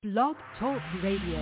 Blog Talk Radio.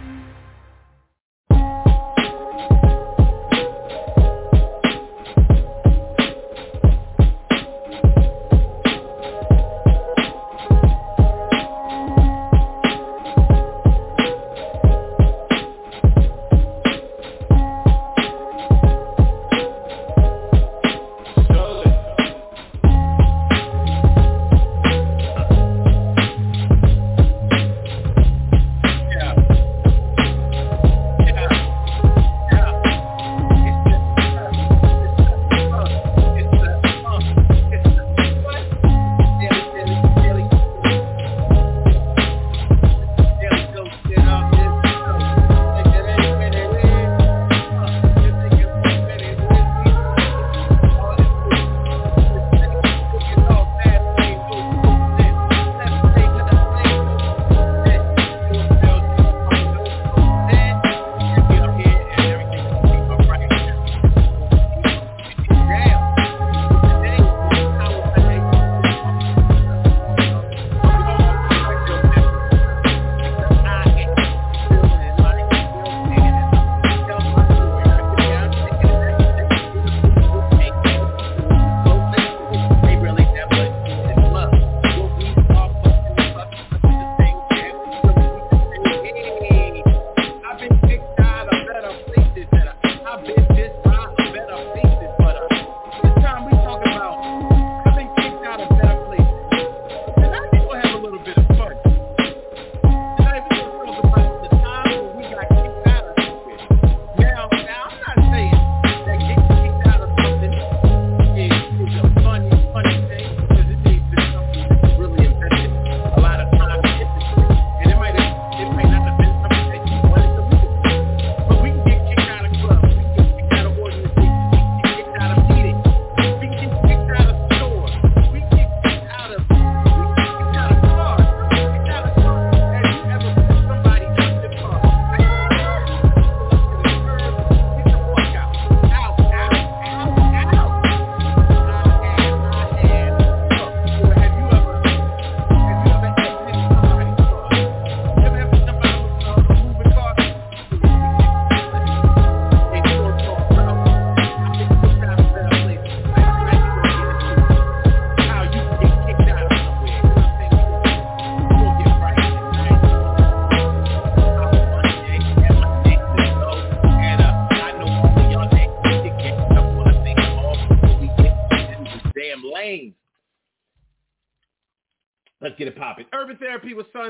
Let's get it popping. Urban Therapy with Sun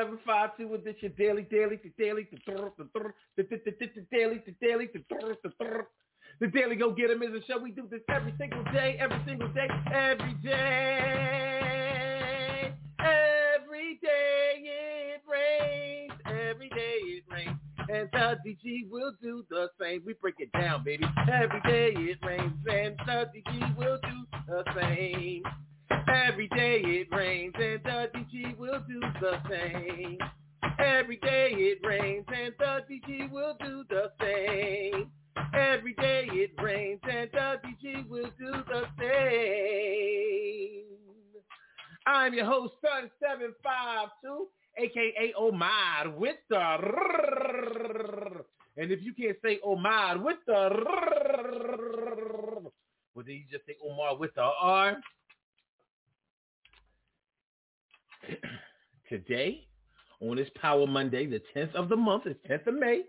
752 with this your daily. The Daily Go Get 'Em is a show. We do this every single day. Every day it rains. Every day it rains. And the DG will do the same. We break it down, baby. Every day it rains. And the DG will do the same. Every day it rains and the DG will do the same. Every day it rains and the DG will do the same. Every day it rains and the DG will do the same. I'm your host, Sun 752, a.k.a. Omar with the and if you can't say Omar with the well, then you just say Omar with the R. Today, on this Power Monday, the 10th of the month, it's 10th of May,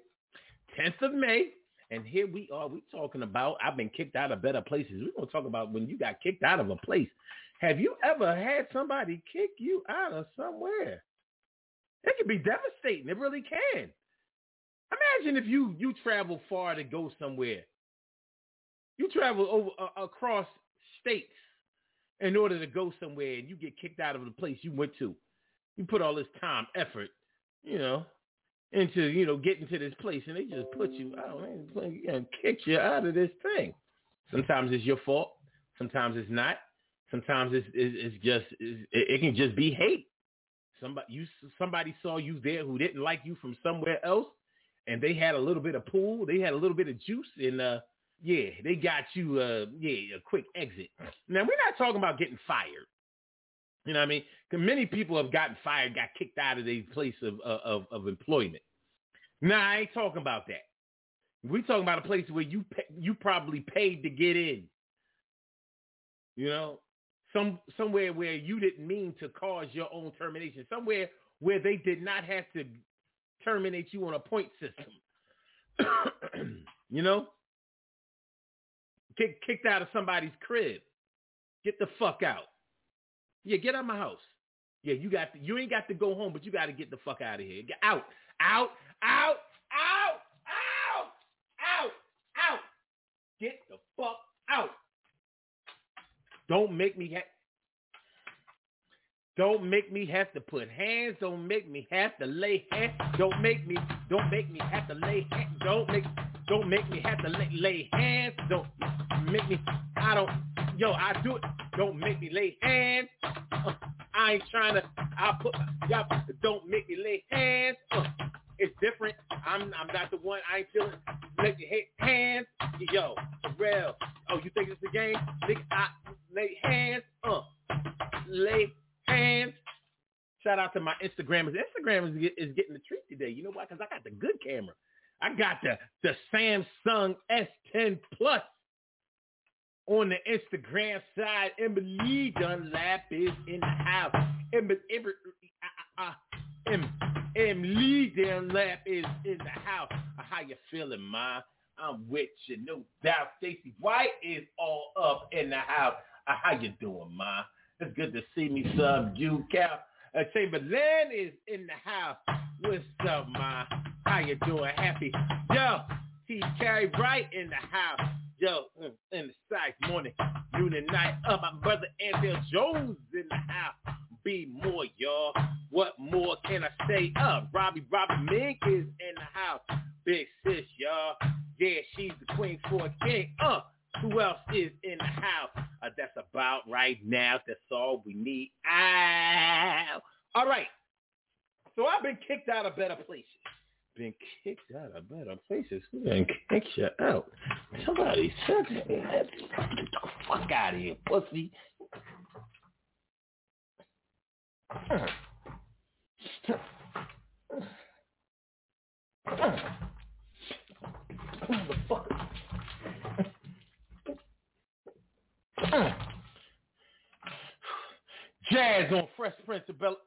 and here we are, we talking about, I've been kicked out of better places. We're going to talk about when you got kicked out of a place. Have you ever had somebody kick you out of somewhere? It can be devastating. It really can. Imagine if you travel far to go somewhere. You travel over across states in order to go somewhere and you get kicked out of the place you went to. You put all this time, effort, into, getting to this place and they just put you out and kick you out of this thing. Sometimes it's your fault. Sometimes it's not. Sometimes it can just be hate. Somebody saw you there who didn't like you from somewhere else and they had a little bit of pull. They had a little bit of juice and they got you a quick exit. Now, we're not talking about getting fired. You know what I mean? 'Cause many people have gotten fired, got kicked out of their place of employment. Nah, I ain't talking about that. We talking about a place where you probably paid to get in. You know, somewhere where you didn't mean to cause your own termination. Somewhere where they did not have to terminate you on a point system. You know, kicked out of somebody's crib. Get the fuck out. Yeah, get out of my house. Yeah, you ain't got to go home, but you got to get the fuck out of here. Get out, out, out, out, out, out, out. Get the fuck out. Don't make me have to put hands. Don't make me have to lay hands. Don't make me have to lay hands. Don't make me have to lay hands. Don't make me. I do it. Don't make me lay hands. I ain't trying to. Y'all. Don't make me lay hands. It's different. I'm not the one. I ain't feeling. Make you hate hands. Yo, for real. Oh, you think it's a game? Nigga, I lay hands. Lay hands. Shout out to my Instagrammers. Instagram is getting the treat today. You know why? Because I got the good camera. I got the Samsung S10 Plus on the Instagram side. Emily Dunlap is in the house. Emily Dunlap is in the house. How you feeling, Ma? I'm with you, no doubt. Stacey White is all up in the house. How you doing, Ma? It's good to see me, son. Jude Cal. Chamberlain is in the house. What's up, Ma? How you doing? Happy? Yo, T. Carey Bright in the house. Yo, in the side morning, noon and night. My brother Anthony Jones in the house. Be more, y'all. What more can I say? Robbie Mink is in the house. Big sis, y'all. Yeah, she's the queen for a king. Who else is in the house? That's about right now. That's all we need. All right. So I've been kicked out of better places. Been kicked out of better places? Who done kicked you out? Somebody said that. Get the fuck out of here, pussy. Motherfucker. Jazz on Fresh Prince of Bel.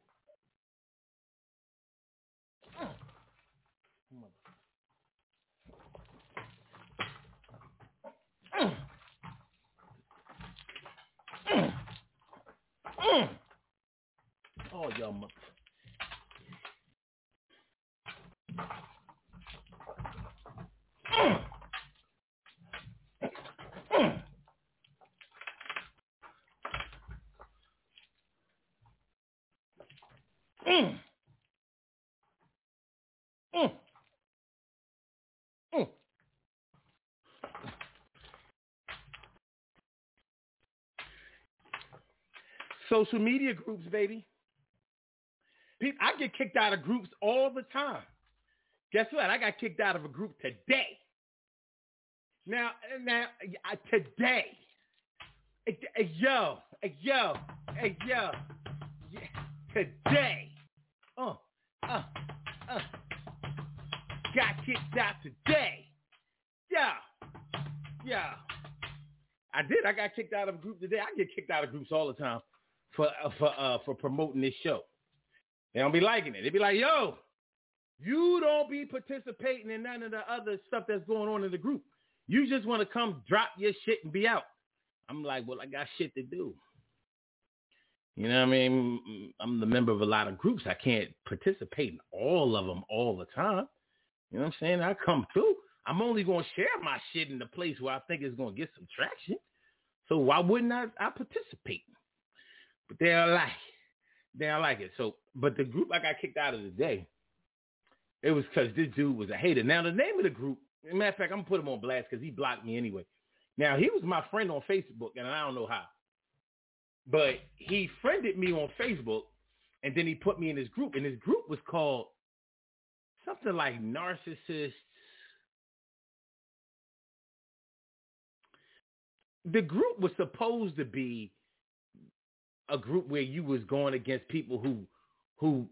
Oh, y'all mother. Social media groups, baby. I get kicked out of groups all the time. Guess what? I got kicked out of a group today. Now, today. Yo. Today. Got kicked out today. Yeah. I did. I got kicked out of a group today. I get kicked out of groups all the time for promoting this show. They don't be liking it. They be like, yo, you don't be participating in none of the other stuff that's going on in the group. You just want to come drop your shit and be out. I'm like, well, I got shit to do. You know what I mean? I'm the member of a lot of groups. I can't participate in all of them all the time. You know what I'm saying? I come through. I'm only going to share my shit in the place where I think it's going to get some traction. So why wouldn't I participate? But they don't like it. So, but the group I got kicked out of today, it was because this dude was a hater. Now, the name of the group, as a matter of fact, I'm going to put him on blast because he blocked me anyway. Now, he was my friend on Facebook, and I don't know how. But he friended me on Facebook, and then he put me in his group. And his group was called something like Narcissists. The group was supposed to be a group where you was going against people who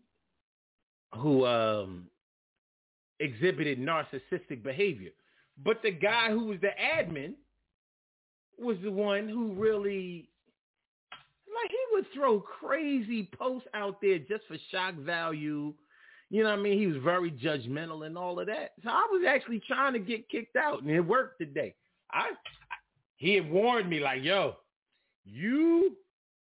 exhibited narcissistic behavior. But the guy who was the admin was the one who really, like, he would throw crazy posts out there just for shock value. You know what I mean? He was very judgmental and all of that. So I was actually trying to get kicked out, and it worked today. He had warned me, like, yo, you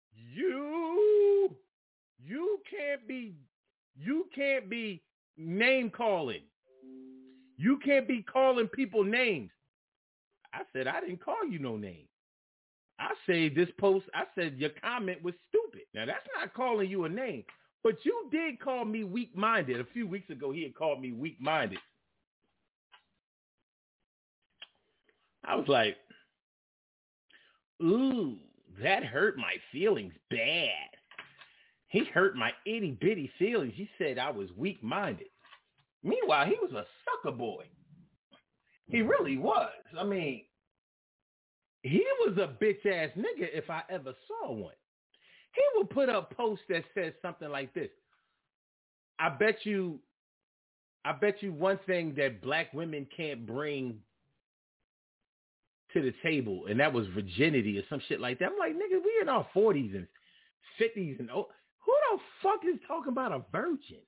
can't be name calling. You can't be calling people names. I said, I didn't call you no name. I say this post, I said your comment was stupid. Now, that's not calling you a name, but you did call me weak-minded. A few weeks ago, he had called me weak-minded. I was like, ooh, that hurt my feelings bad. He hurt my itty-bitty feelings. He said I was weak-minded. Meanwhile, he was a sucker boy. He really was. I mean, he was a bitch-ass nigga if I ever saw one. He would put up posts that says something like this. I bet you one thing that black women can't bring to the table, and that was virginity or some shit like that. I'm like, nigga, we in our 40s and 50s and who the fuck is talking about a virgin?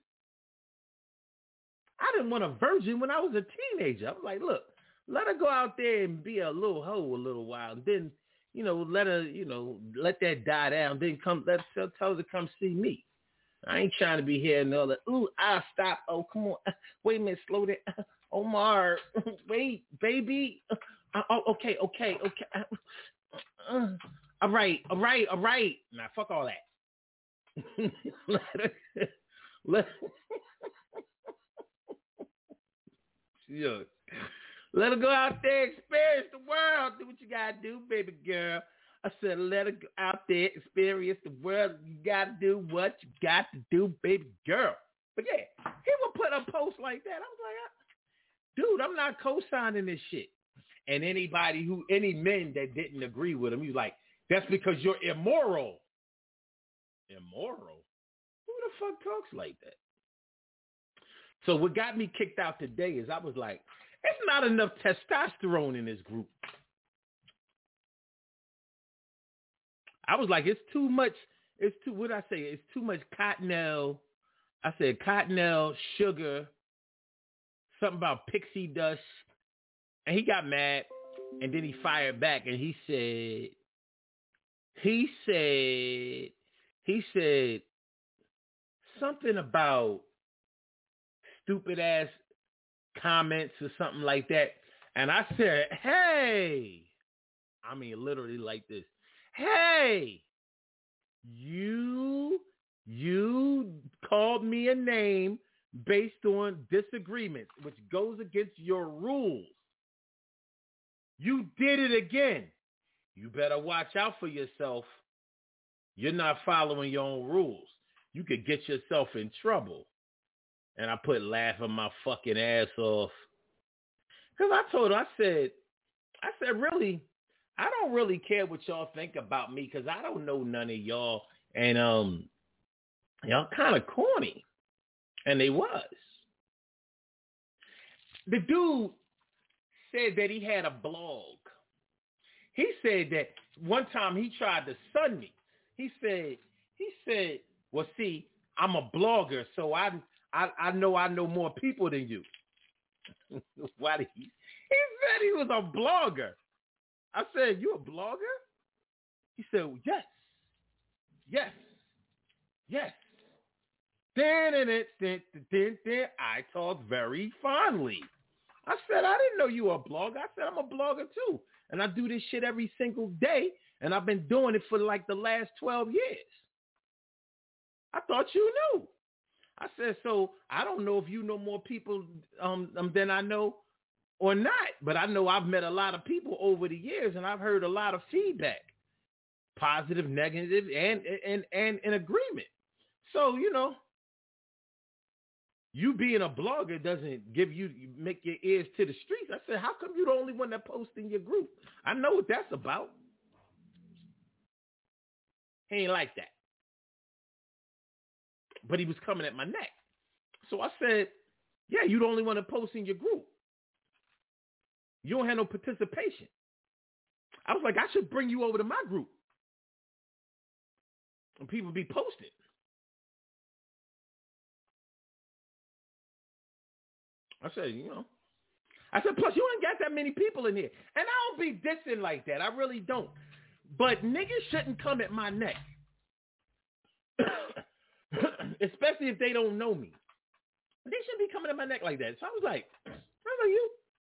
I didn't want a virgin when I was a teenager. I'm like, look, let her go out there and be a little hoe a little while, and then, let her, let that die down. Then tell her to come see me. I ain't trying to be here and all that. Ooh, I'll stop. Oh, come on. Wait a minute, slow down. Omar, wait, baby. Okay. All right. Now, fuck all that. Let her go out there, experience the world. Do what you got to do, baby girl. I said, let her go out there, experience the world. You got to do what you got to do, baby girl. But yeah, he would put a post like that. I was like, dude, I'm not co-signing this shit. And any men that didn't agree with him, he was like, that's because you're immoral. Immoral? Who the fuck talks like that? So what got me kicked out today is I was like, there's not enough testosterone in this group. I was like, it's too much. It's too much Cottonelle. I said Cottonelle, sugar, something about pixie dust. And he got mad, and then he fired back, and he said something about stupid ass comments or something like that. And I said, hey, I mean, literally like this. Hey, you called me a name based on disagreements, which goes against your rules. You did it again. You better watch out for yourself. You're not following your own rules. You could get yourself in trouble. And I put laughing my fucking ass off. Because I told her, I said, really, I don't really care what y'all think about me because I don't know none of y'all. And y'all kind of corny. And they was. The dude said that he had a blog. He said that one time he tried to sun me. He said, well, see, I'm a blogger, so I know more people than you. Why did he said he was a blogger. I said, you a blogger? He said, yes. I talk very fondly. I said, I didn't know you were a blogger. I said, I'm a blogger too. And I do this shit every single day. And I've been doing it for like the last 12 years. I thought you knew. I said, so I don't know if you know more people than I know or not. But I know I've met a lot of people over the years, and I've heard a lot of feedback, positive, negative, and in agreement. So, you being a blogger doesn't make your ears to the streets. I said, how come you're the only one that posts in your group? I know what that's about. He ain't like that. But he was coming at my neck. So I said, yeah, you the only one to post in your group. You don't have no participation. I was like, I should bring you over to my group. And people be posting. I said, plus you ain't got that many people in here. And I don't be dissing like that. I really don't. But niggas shouldn't come at my neck. Especially if they don't know me. They shouldn't be coming at my neck like that. So I was like, you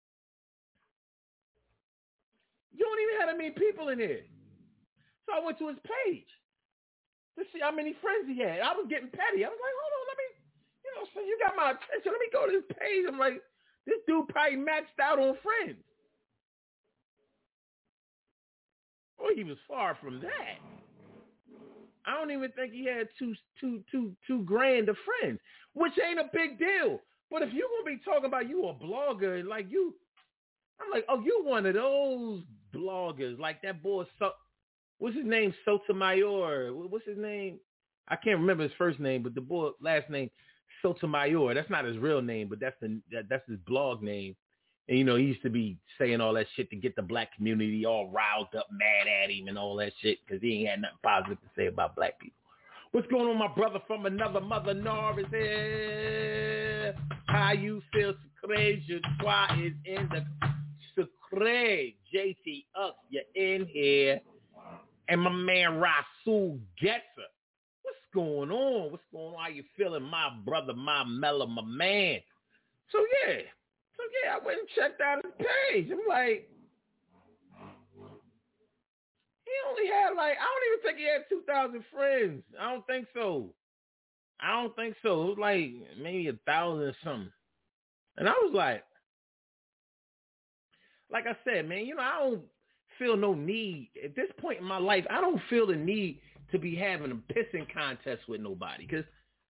don't even have that many people in here. So I went to his page to see how many friends he had. I was getting petty. I was like, hold on, let me, so you got my attention. Let me go to this page. I'm like, this dude probably maxed out on friends. Well, he was far from that. I don't even think he had two grand of friends, which ain't a big deal. But if you're going to be talking about you a blogger, like you, I'm like, oh, you one of those bloggers, like that boy, what's his name, Sotomayor? What's his name? I can't remember his first name, but the boy, last name, Sotomayor. That's not his real name, but that's his blog name. And, he used to be saying all that shit to get the black community all riled up, mad at him and all that shit because he ain't had nothing positive to say about black people. What's going on, my brother from another mother? Nor is here. How you feel? Secret, je toi is in the secret. JT up, you're in here. And my man Rasul Getzer. What's going on? What's going on? How you feeling, my brother, my Mella, my man? So yeah, I went and checked out his page. I'm like, he only had I don't even think he had 2,000 friends. I don't think so. It was like maybe 1,000 or something. And I was like I said, man, I don't feel no need. At this point in my life, I don't feel the need to be having a pissing contest with nobody. Because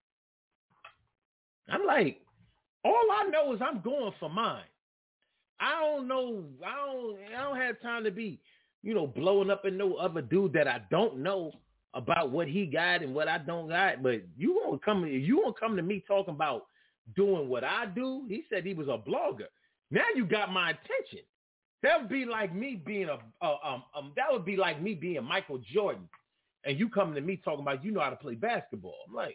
I'm like, all I know is I'm going for mine. I don't know. I don't have time to be, blowing up in no other dude that I don't know about what he got and what I don't got. But you won't come to me talking about doing what I do. He said he was a blogger. Now you got my attention. That would be like me being that would be like me being Michael Jordan, and you coming to me talking about how to play basketball. I'm like,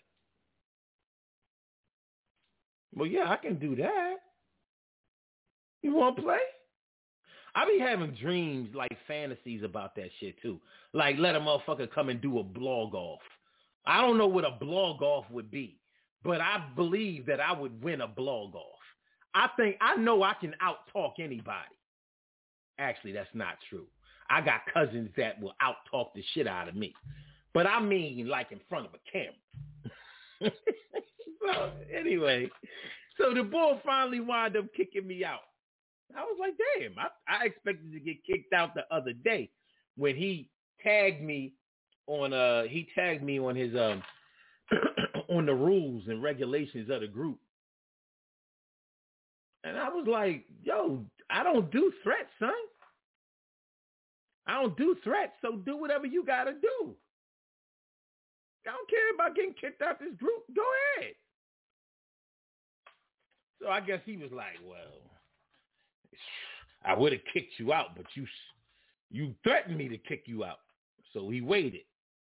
well, yeah, I can do that. You want to play? I be having dreams, like fantasies about that shit too. Like let a motherfucker come and do a blog off. I don't know what a blog off would be, but I believe that I would win a blog off. I know I can out-talk anybody. Actually, that's not true. I got cousins that will out-talk the shit out of me. But I mean like in front of a camera. So anyway, so the bull finally wound up kicking me out. I was like, damn, I expected to get kicked out the other day when he tagged me on his on the rules and regulations of the group. And I was like, yo, I don't do threats, son. I don't do threats, so do whatever you got to do. I don't care about getting kicked out this group. Go ahead. So I guess he was like, well, I would have kicked you out, but you threatened me to kick you out. So he waited.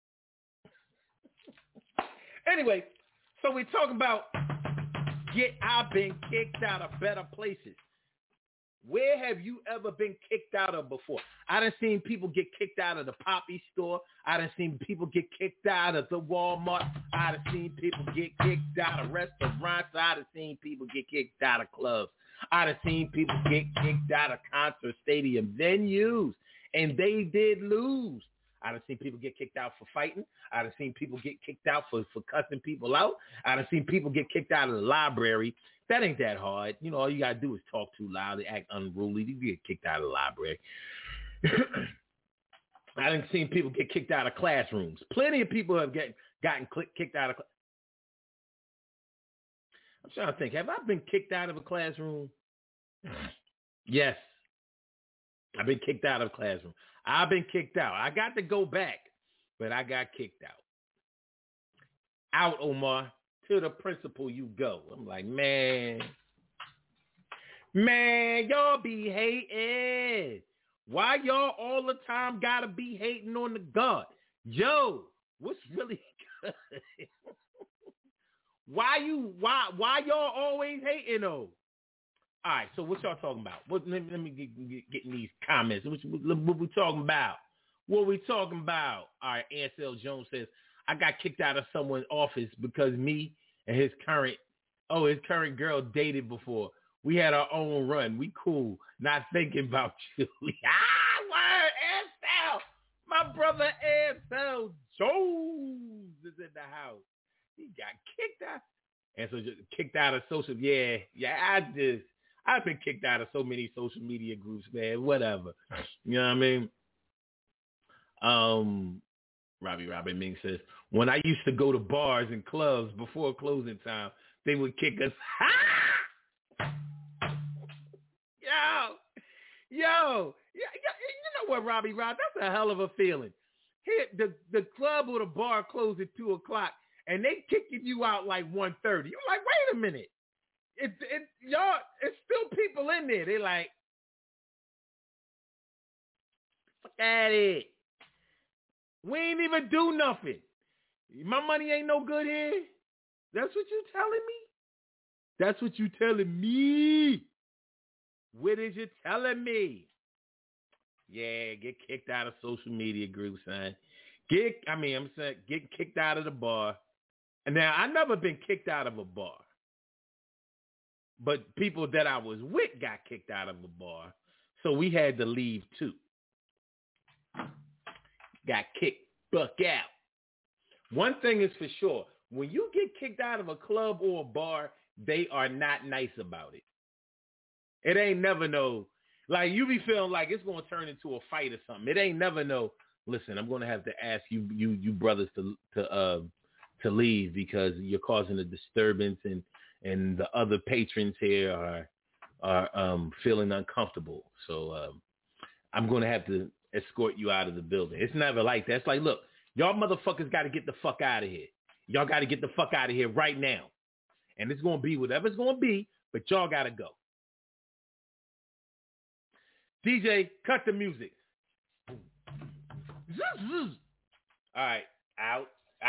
Anyway, so we're talking about I've been kicked out of better places. Where have you ever been kicked out of before? I done seen people get kicked out of the Poppy store. I done seen people get kicked out of the Walmart. I done seen people get kicked out of restaurants. I done seen people get kicked out of clubs. I done seen people get kicked out of concert stadium venues, and they did lose. I done seen people get kicked out for fighting. I done seen people get kicked out for cussing people out. I done seen people get kicked out of the library. That ain't that hard. All you got to do is talk too loud, act unruly. You get kicked out of the library. I done seen people get kicked out of classrooms. Plenty of people have gotten kicked out of classrooms. I'm trying to think. Have I been kicked out of a classroom? Yes. I've been kicked out of a classroom. I've been kicked out. I got to go back, but I got kicked out. Out, Omar. To the principal you go. I'm like, man, y'all be hating. Why y'all all the time gotta be hating on the God? Yo, what's really good? Why y'all always hating though? All right, so what y'all talking about? Let me get in these comments. What we talking about? What we talking about? All right, Ansel Jones says, I got kicked out of someone's office because me and his current girl dated before. We had our own run. We cool. Not thinking about you. Word, Ansel. My brother Ansel Jones is in the house. He got kicked out. And so just kicked out of social. Yeah. I've been kicked out of so many social media groups, man. Whatever. You know what I mean? Robbie Ming says, when I used to go to bars and clubs before closing time, they would kick us. Yo, you know what, Robbie Rob? That's a hell of a feeling. Here, the club or the bar closed at 2:00, and they kicking you out like 1:30. You're like, wait a minute. It's still people in there. They like, fuck at it. We ain't even do nothing. My money ain't no good here. That's what you telling me? That's what you telling me? What is you telling me? Yeah, get kicked out of social media groups, son. I'm saying get kicked out of the bar. And now, I never been kicked out of a bar. But people that I was with got kicked out of a bar. So we had to leave too. Got kicked, buck out. One thing is for sure. When you get kicked out of a club or a bar, they are not nice about it. It ain't never no, like you be feeling like it's going to turn into a fight or something. It ain't never no, listen, I'm going to have to ask you brothers to leave because you're causing a disturbance and the other patrons here are feeling uncomfortable. So I'm going to have to escort you out of the building. It's never like that. It's like, look, y'all motherfuckers got to get the fuck out of here. Y'all got to get the fuck out of here right now. And it's going to be whatever it's going to be, but y'all got to go. DJ, cut the music. All right. Out.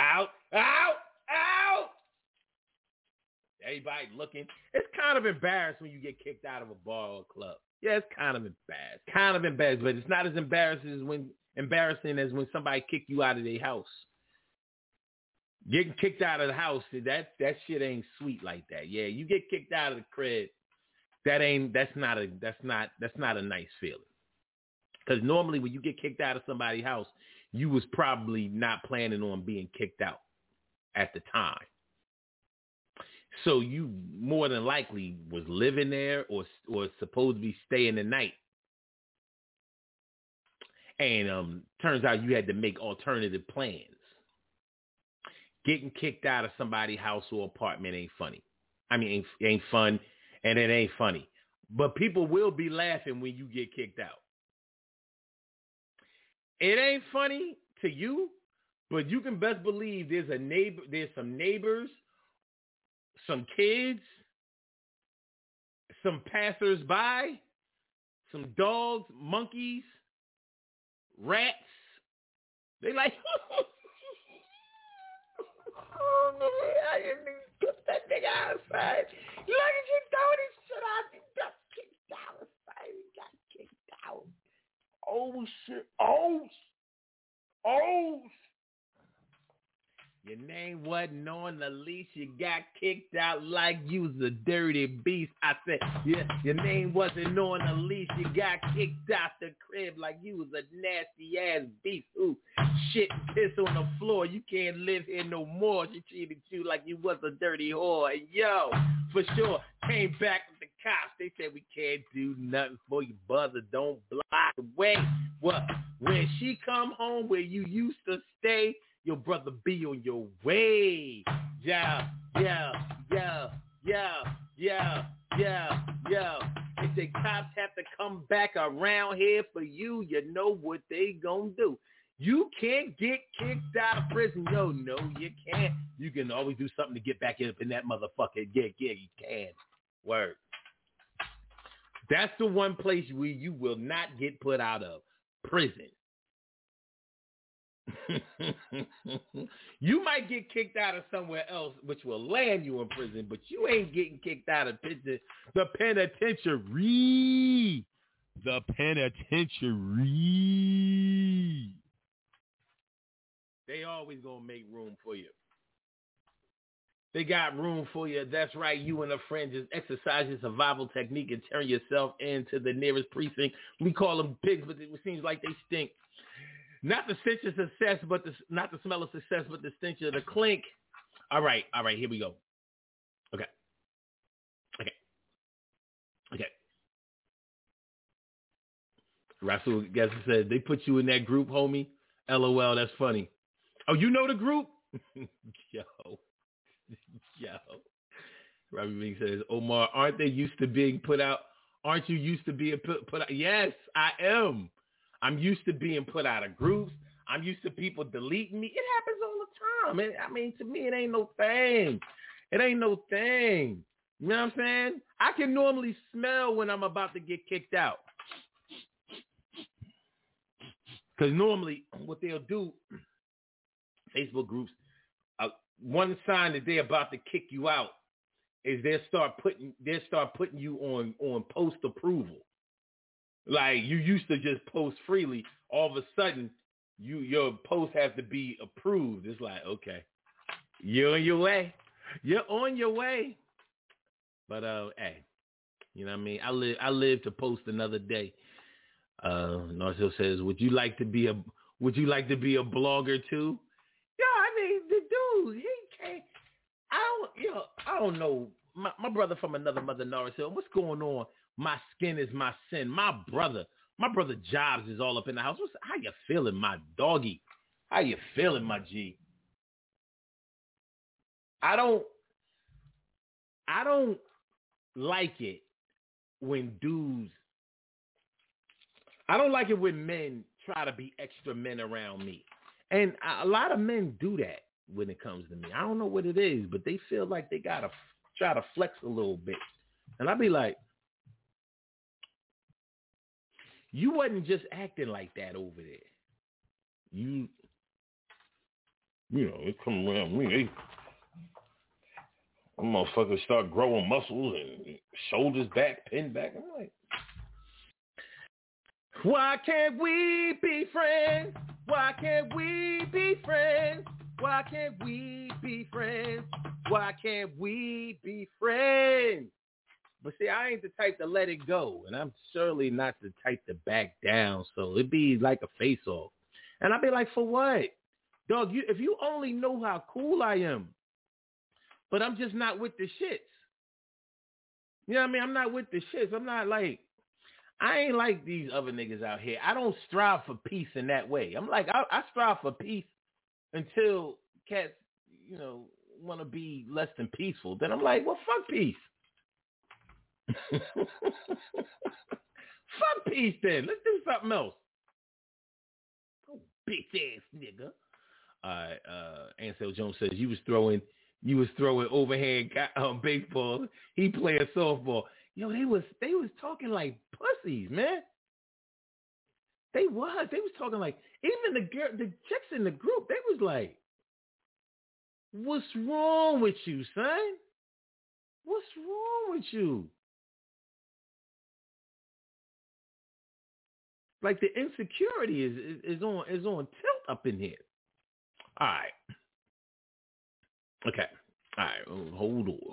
Everybody looking. It's kind of embarrassing when you get kicked out of a bar or a club. Yeah, it's kind of embarrassing. But it's not as embarrassing as when somebody kick you out of their house. Getting kicked out of the house, that shit ain't sweet like that. Yeah, you get kicked out of the crib, that's not a nice feeling. Because normally when you get kicked out of somebody's house, you was probably not planning on being kicked out at the time. So you more than likely was living there or supposed to be staying the night. And turns out you had to make alternative plans. Getting kicked out of somebody's house or apartment ain't funny. I mean, ain't fun, and it ain't funny. But people will be laughing when you get kicked out. It ain't funny to you, but you can best believe there's some neighbors, some kids, some passersby, some dogs, monkeys, rats. They like, I didn't even put that nigga outside. Look at you throwing this shit out. He got kicked outside. He got kicked out. Oh, shit. Oh. Your name wasn't on the leash. You got kicked out like you was a dirty beast. I said, yeah, your name wasn't on the leash. You got kicked out the crib like you was a nasty ass beast. Ooh, shit and piss on the floor. You can't live here no more. She treated you like you was a dirty whore. And yo, for sure, came back with the cops. They said we can't do nothing for you, brother. Don't block the way. What? When she come home where you used to stay, your brother be on your way. Yeah. If the cops have to come back around here for you, you know what they gonna do. You can't get kicked out of prison. Yo, no, you can't. You can always do something to get back up in that motherfucker. Yeah, you can. Word. That's the one place where you will not get put out of. Prison. You might get kicked out of somewhere else, which will land you in prison, but you ain't getting kicked out of prison. The penitentiary. The penitentiary. They always gonna make room for you. They got room for you. That's right. You and a friend just exercise your survival technique and turn yourself into the nearest precinct. We call them pigs, but it seems like they stink. Not the stench of success, but not the smell of success, but the stench of the clink. All right. Here we go. Okay. Russell guess said they put you in that group, homie. LOL. That's funny. Oh, you know the group? Yo. Robbie Bing says, Omar, aren't they used to being put out? Aren't you used to being put out? Yes, I am. I'm used to being put out of groups. I'm used to people deleting me. It happens all the time. To me, it ain't no thing. You know what I'm saying? I can normally smell when I'm about to get kicked out. Because normally what they'll do, Facebook groups, one sign that they're about to kick you out is they'll start putting you on post approval. Like you used to just post freely. All of a sudden, your post has to be approved. It's like, okay, you're on your way. But hey, you know what I mean? I live to post another day. Narciso says, would you like to be a blogger too? Yeah, I mean the dude, he can't. I don't know. My brother from another mother, Narciso. What's going on? My skin is my sin. My brother Jobs is all up in the house. How you feeling, my doggy? How you feeling, my G? I don't like it when dudes. I don't like it when men try to be extra men around me. And a lot of men do that when it comes to me. I don't know what it is, but they feel like they got to try to flex a little bit. And I'll be like, you wasn't just acting like that over there. You know, they come around me. Them motherfuckers start growing muscles and shoulders back, pinned back. I'm like, why can't we be friends? Why can't we be friends? Why can't we be friends? Why can't we be friends? But see, I ain't the type to let it go, and I'm surely not the type to back down. So it'd be like a face-off. And I'd be like, for what? Dog, if you only know how cool I am, but I'm just not with the shits. You know what I mean? I'm not with the shits. I'm not like, I ain't like these other niggas out here. I don't strive for peace in that way. I'm like, I strive for peace until cats, you know, want to be less than peaceful. Then I'm like, well, fuck peace. Fuck peace then. Let's do something else. Oh, bitch ass nigga. Ansel Jones says you was throwing overhand baseball. He playing softball. Yo, they was talking like pussies, man. They was talking like, even the chicks in the group, they was like, what's wrong with you, son? What's wrong with you? Like the insecurity is on tilt up in here. All right. Okay. All right. Hold on.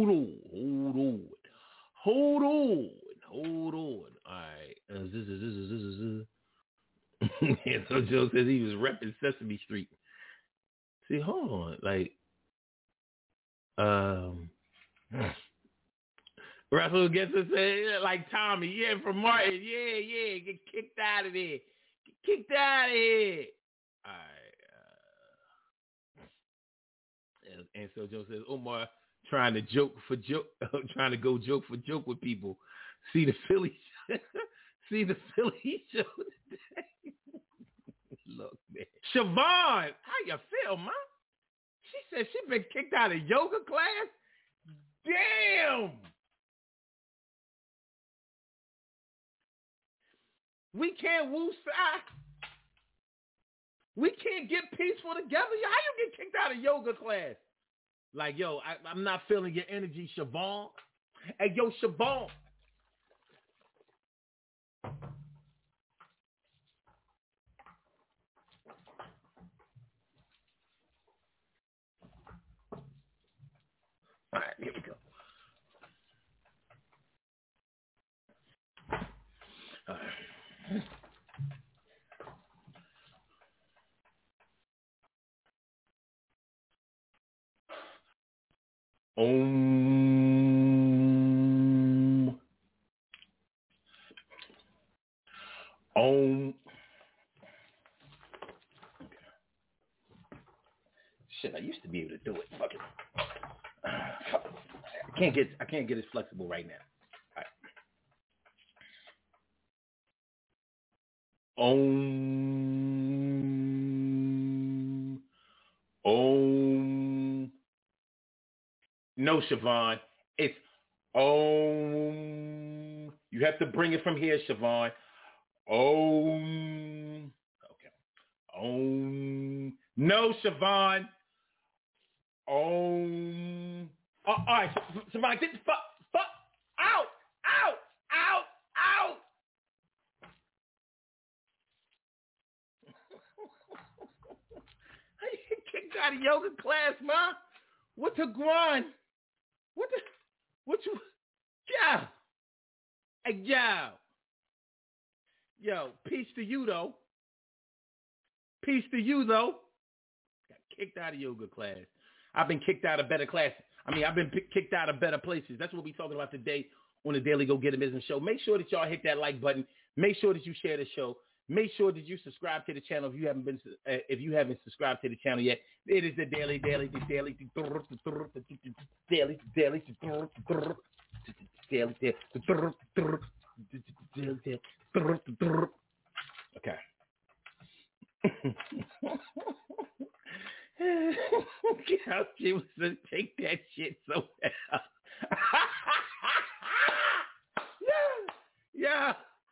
All right. This is. So Joe says he was repping Sesame Street. See, hold on. Like, Russell gets to say, like Tommy, yeah, from Martin, yeah, get kicked out of there. Get kicked out of here. All right. And so Joe says, Omar trying to go joke for joke with people. See the Philly show today. Look, man. Siobhan, how you feel, man? She said she been kicked out of yoga class. Damn. We can't woo-side. We can't get peaceful together. How you get kicked out of yoga class? Like, yo, I'm not feeling your energy, Siobhan. Hey, yo, Siobhan. All right, here we go. All right. Shit, I used to be able to do it. Fuck it. I can't get as flexible right now. All right. No, Siobhan. It's You have to bring it from here, Siobhan. Okay. No, Siobhan. All right, Siobhan, get the fuck out. How you get kicked out of yoga class, man? What the grind? What you? Yeah. Hey, yo, peace to you though. Got kicked out of yoga class. I've been kicked out of better classes. I've been kicked out of better places. That's what we're talking about today on the Daily Go Get It Business Show. Make sure that y'all hit that like button. Make sure that you share the show. Make sure that you subscribe to the channel if you haven't subscribed to the channel yet. It is the Daily. Okay. How she was to take that shit so well. Yeah.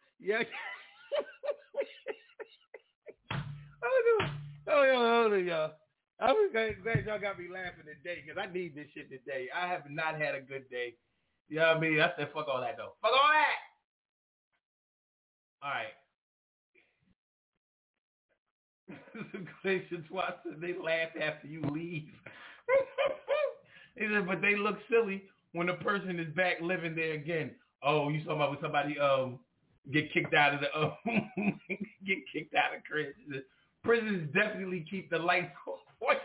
Hold on, y'all. I was glad y'all got me laughing today because I need this shit today. I have not had a good day. You know what I mean? I said, fuck all that, though. Fuck all that! All right. Glacier Watson, they laugh after you leave. He said, but they look silly when the person is back living there again. Oh, you talking about when somebody get kicked out of the get kicked out of crib. Prisons definitely keep the lights on.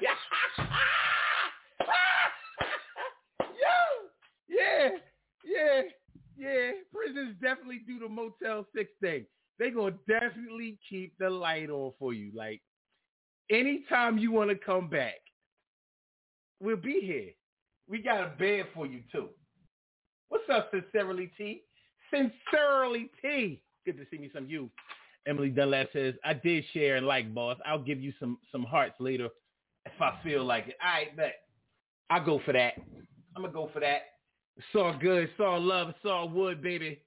Yeah. Prisons definitely do the Motel 6 thing. They gonna definitely keep the light on for you. Like anytime you want to come back, we'll be here. We got a bed for you too. What's up, Sincerely T? Sincerely T. Good to see me some you. Emily Dunlap says, I did share and like, boss. I'll give you some hearts later if I feel like it. All right, bet. I'll go for that. I'm going to go for that. It's all good. It's all love. It's all wood, baby.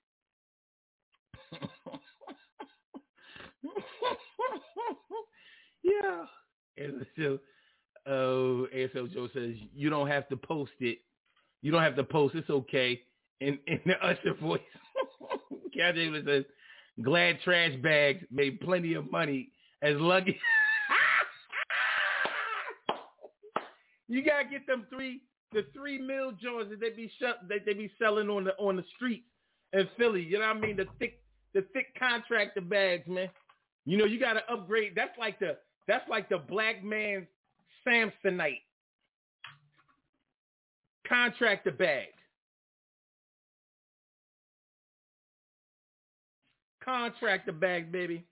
Yeah. And so, ASL Joe says, you don't have to post it. You don't have to post. It's okay. In the Usher voice. Cal James says, glad trash bags made plenty of money as luggage. You gotta get them the 3 mil joints that they be selling on the streets in Philly. You know what I mean? The thick contractor bags, man. You know, you gotta upgrade. That's like the black man's Samsonite contractor bag. Contractor bag, baby.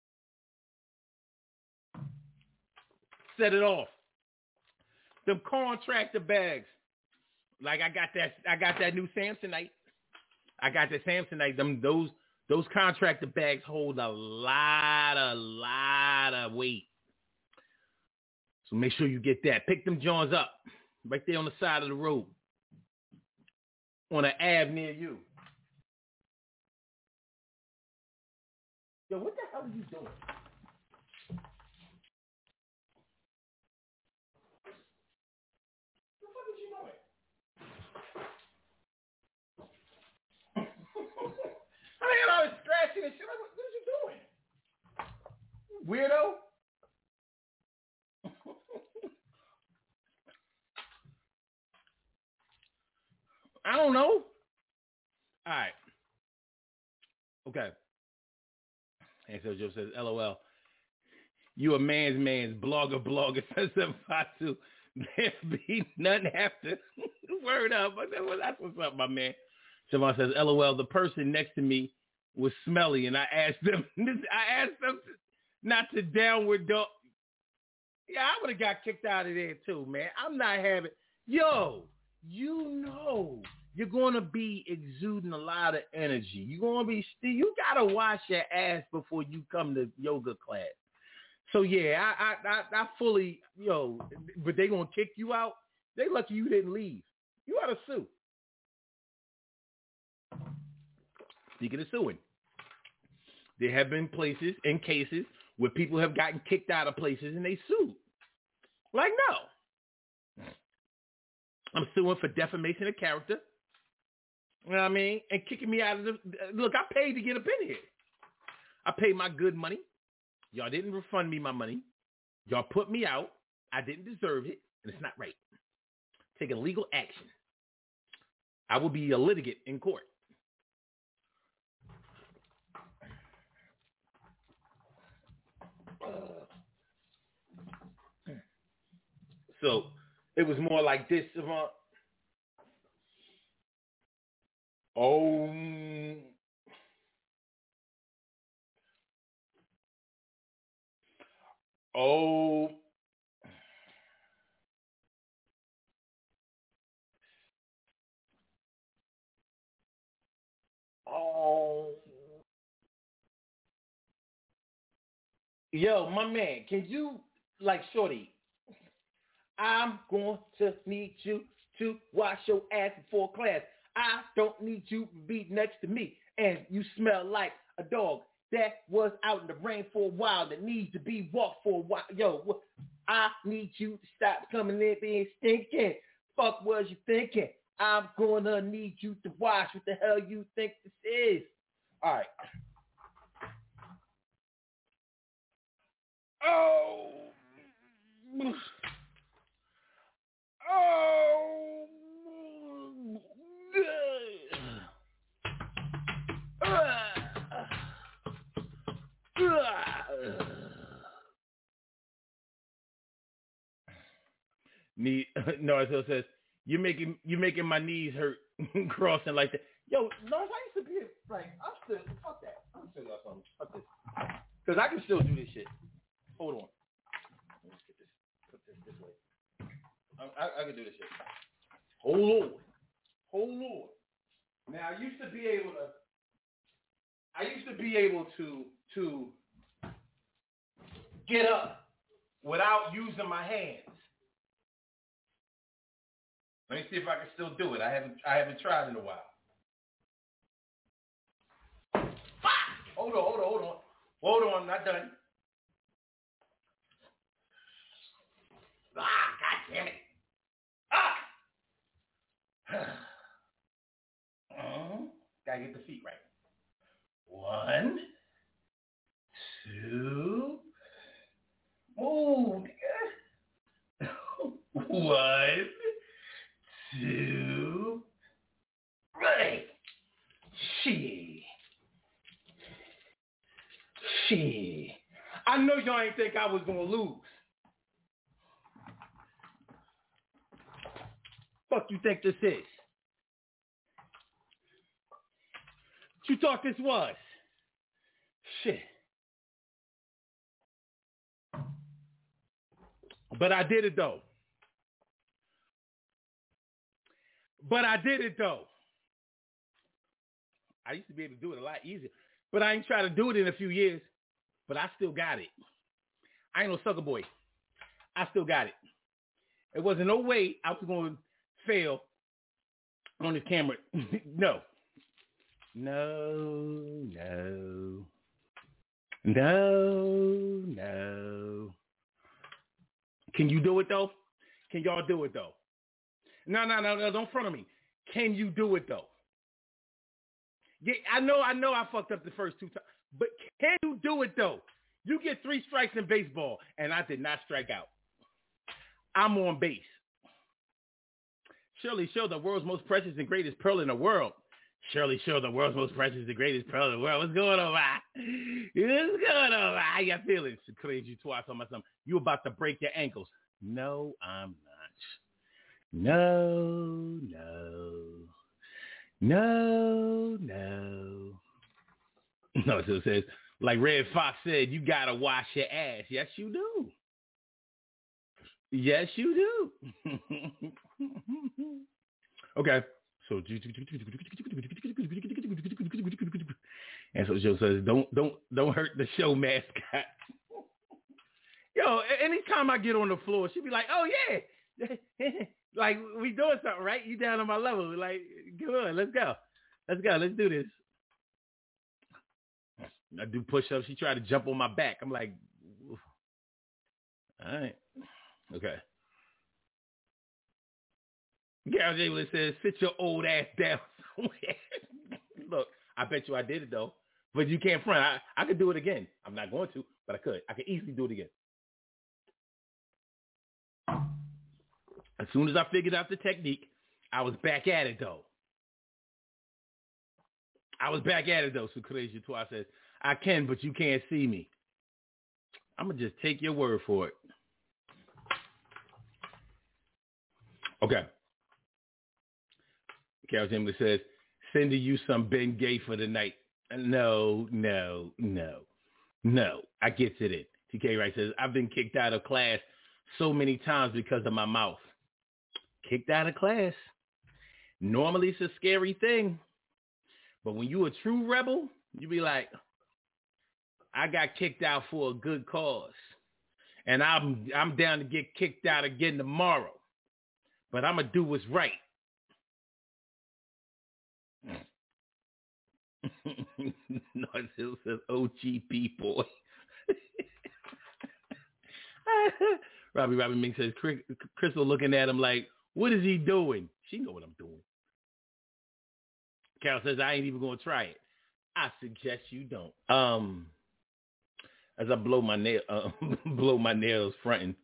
Set it off. Them contractor bags. Like I got that new Samsonite. I got that Samsonite. Those contractor bags hold a lot of weight. So make sure you get that. Pick them joints up right there on the side of the road on an Ave near you. Yo, what the hell are you doing? What the fuck is you doing? I mean, all this scratching and shit. What is you doing? Weirdo. I don't know. All right. Okay. And so Joe says, LOL. You a man's blogger 752. There be nothing after. Word up. That's what's up, my man. Siobhan says, LOL, the person next to me was smelly, and I asked them not to downward dog. Yeah, I would have got kicked out of there too, man. I'm not having. Yo, you know you're going to be exuding a lot of energy. You're going to be. You got to wash your ass before you come to yoga class. So yeah, I fully, but they going to kick you out. They lucky you didn't leave. You ought to sue. Speaking of suing, there have been places and cases where people have gotten kicked out of places and they sued. Like, no. I'm suing for defamation of character. You know what I mean? And kicking me out of the... Look, I paid to get up in here. I paid my good money. Y'all didn't refund me my money. Y'all put me out. I didn't deserve it, and it's not right. Taking legal action. I will be a litigant in court. So it was more like this. Oh, yo, my man, can you, like, shorty, I'm going to need you to wash your ass before class. I don't need you to be next to me. And you smell like a dog that was out in the rain for a while that needs to be walked for a while. Yo, I need you to stop coming in being stinking. Fuck was you thinking? I'm going to need you to wash. What the hell you think this is? All right. Oh. No, it says you're making my knees hurt crossing like that. Yo, no, I used to be like, I'm still fuck that. I'm still got something. Fuck this, because I can still do this shit. Hold on. Let's get this. Put this way. I can do this shit. Hold on. Now I used to be able to get up without using my hands. Let me see if I can still do it. I haven't tried in a while. Hold on, I'm not done. God damn it. Gotta get the feet right. 1, 2, move. 1, 2, right. Shit. I know y'all ain't think I was gonna lose. Fuck you think this is? What you thought this was? Shit. But I did it though. I used to be able to do it a lot easier. But I ain't try to do it in a few years. But I still got it. I ain't no sucker boy. I still got it. It wasn't no way I was going to fail on this camera. No. No. Can you do it, though? Can y'all do it, though? No. Don't front of me. Can you do it, though? Yeah, I know I fucked up the first 2 times. But can you do it, though? You get 3 strikes in baseball, and I did not strike out. I'm on base. Shirley Show, the world's most precious and greatest pearl in the world. Shirley Show, the world's most precious and greatest pearl in the world. What's going on, man? What's going on, man? How you feeling? It's crazy twice on my son. You about to break your ankles. No, I'm not. No. No, so it says, like Red Fox said, you got to wash your ass. Yes, you do. Yes, you do. Okay. So, and so Joe says, don't hurt the show mascot. Yo, anytime I get on the floor, she be like, oh, yeah. Like, we doing something, right? You down on my level. Like, come on, let's go. Let's do this. I do push-ups. She tried to jump on my back. I'm like, oof. All right. Okay. Gary J. says, sit your old ass down somewhere. Look, I bet you I did it, though. But you can't front. I could do it again. I'm not going to, but I could. I could easily do it again. As soon as I figured out the technique, I was back at it, though. So Crazy Twice says, I can, but you can't see me. I'm going to just take your word for it. Okay. Carol Jimmy says, sending you some Ben Gay for the night. No. I get it. TK Wright says, I've been kicked out of class so many times because of my mouth. Kicked out of class. Normally it's a scary thing. But when you a true rebel, you be like, I got kicked out for a good cause. And I'm down to get kicked out again tomorrow. But I'm going to do what's right. Narcissist says OGP boy. Robbie Mink says, Crystal looking at him like, what is he doing? She know what I'm doing. Carol says, I ain't even going to try it. I suggest you don't. As I blow my nails fronting.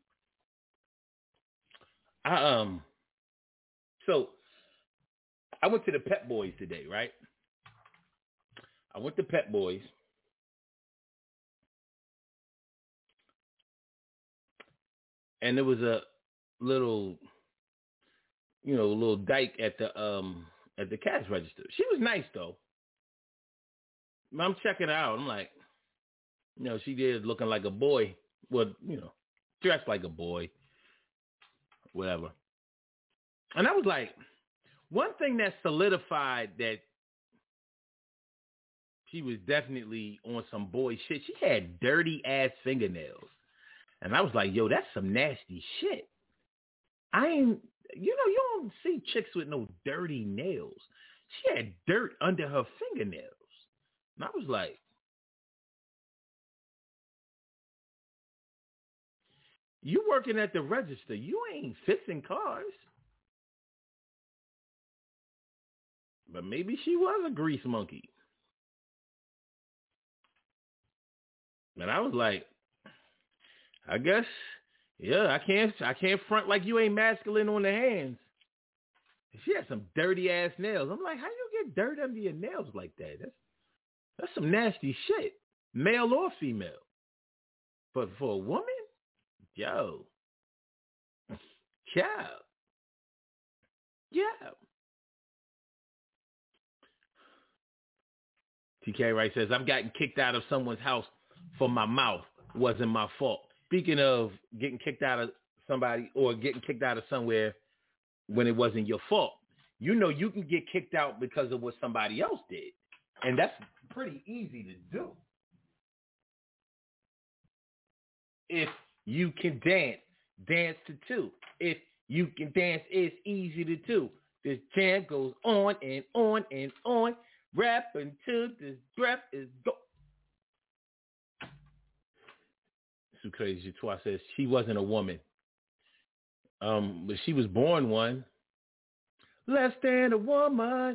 So I went to the Pep Boys today, right? I went to Pep Boys. And there was a little dyke at the cash register. She was nice though. I'm checking her out. I'm like, she did looking like a boy. Well, dressed like a boy. Whatever. And I was like, one thing that solidified that she was definitely on some boy shit. She had dirty ass fingernails. And I was like, yo, that's some nasty shit. You don't see chicks with no dirty nails. She had dirt under her fingernails. And I was like, you working at the register. You ain't fixing cars. But maybe she was a grease monkey. And I was like, I guess, yeah, I can't front like you ain't masculine on the hands. She had some dirty ass nails. I'm like, how you get dirt under your nails like that? That's some nasty shit, male or female. But for a woman, yo, yeah. TK Wright says, I've gotten kicked out of someone's house for my mouth. Wasn't my fault. Speaking of getting kicked out of somebody or getting kicked out of somewhere when it wasn't your fault, you can get kicked out because of what somebody else did. And pretty easy to do. If you can dance, dance to two. If you can dance, it's easy to do. This jam goes on and on and on. Rap until this breath is go. So crazy. Twice says she wasn't a woman. But she was born one. Less than a woman.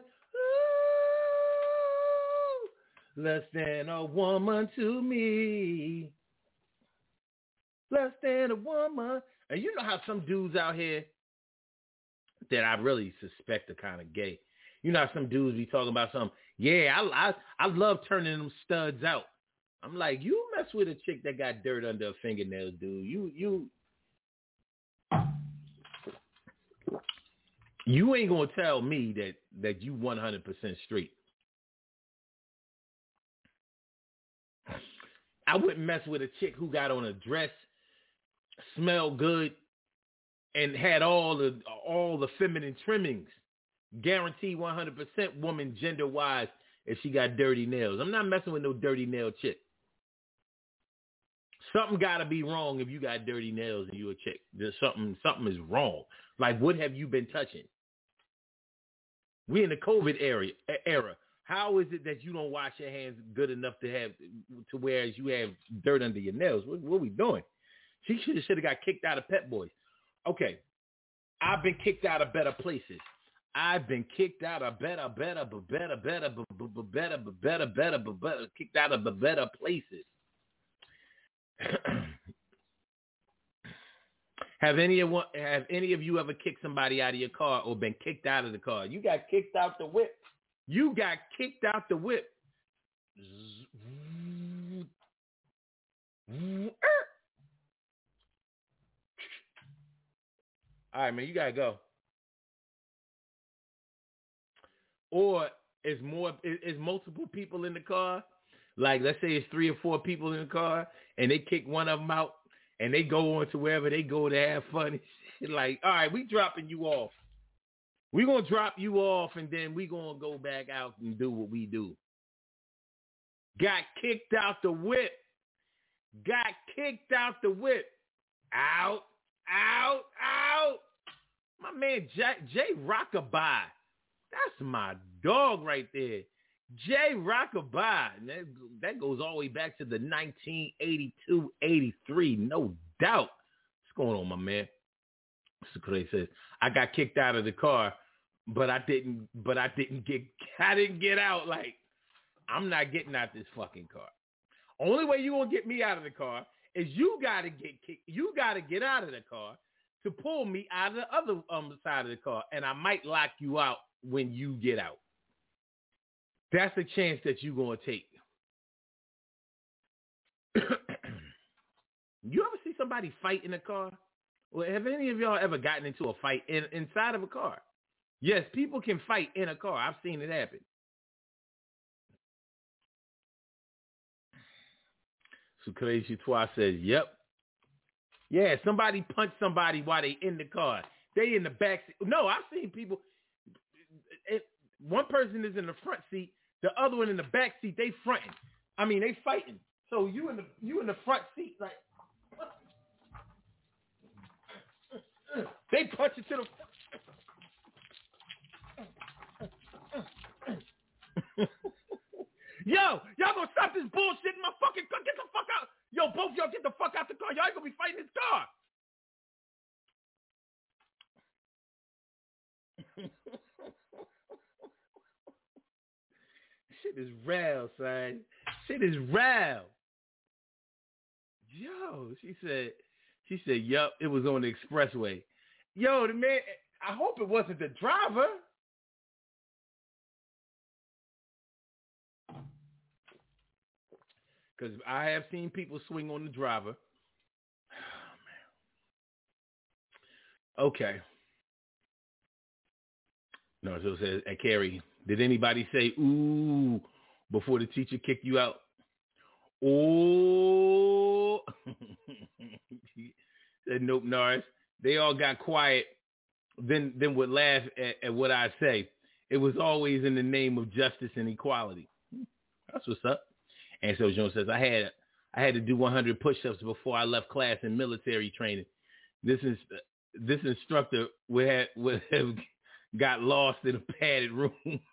Ooh, less than a woman to me. Less than a woman. And you know how some dudes out here that I really suspect are kind of gay. You know how some dudes be talking about something. Yeah, I love turning them studs out. I'm like, you mess with a chick that got dirt under her fingernails, dude. You ain't gonna tell me that you 100% straight. I wouldn't mess with a chick who got on a dress, smelled good, and had all the feminine trimmings. Guaranteed 100% woman gender wise if she got dirty nails. I'm not messing with no dirty nail chick. Something gotta be wrong if you got dirty nails and you a chick. There's something is wrong. Like, what have you been touching? We in the COVID era. How is it that you don't wash your hands good enough to where you have dirt under your nails? What are we doing? She should have got kicked out of Pet Boys. Okay, I've been kicked out of better places. I've been kicked out of kicked out of the better places. Have any of you ever kicked somebody out of your car or been kicked out of the car? You got kicked out the whip. You got kicked out the whip. All right, man, you gotta go. Or is multiple people in the car? Like, let's say it's 3 or 4 people in the car, and they kick one of them out, and they go on to wherever they go to have fun. Like, all right, we dropping you off. We gonna drop you off, and then we gonna go back out and do what we do. Got kicked out the whip. Got kicked out the whip. Out. My man Jay Rockabye. That's my dog right there. Jay Rockabye. That goes all the way back to the 1982-83, no doubt. What's going on, my man? So Clay says, I got kicked out of the car, but I didn't get out. Like, I'm not getting out this fucking car. Only way you gonna get me out of the car is you gotta get kicked. You gotta get out of the car to pull me out of the other side of the car, and I might lock you out when you get out. That's the chance that you're gonna take. You ever see somebody fight in a car? Well, have any of y'all ever gotten into a fight inside of a car? Yes, people can fight in a car. I've seen it happen. So Crazy Twa says, yep. Yeah, somebody punched somebody while they in the car. They in the back seat. No, I've seen people. One person is in the front seat, the other one in the back seat. They fronting. I mean, they fighting. So you in the front seat, like they punch it to the. Yo, y'all gonna stop this bullshit in my fucking car? Get the fuck out. Yo, both y'all get the fuck out the car. Y'all ain't gonna be fighting this car. Shit is real, son. Shit is real. Yo, she said, yup, it was on the expressway. Yo, the man, I hope it wasn't the driver. Because I have seen people swing on the driver. Oh, man. Okay. No, so it says, hey, Carrie, did anybody say, ooh, before the teacher kicked you out? Oh. Said, nope, Norris. They all got quiet, then would laugh at what I say. It was always in the name of justice and equality. That's what's up. And so Jones says, I had to do 100 push-ups before I left class in military training. This instructor would have got lost in a padded room.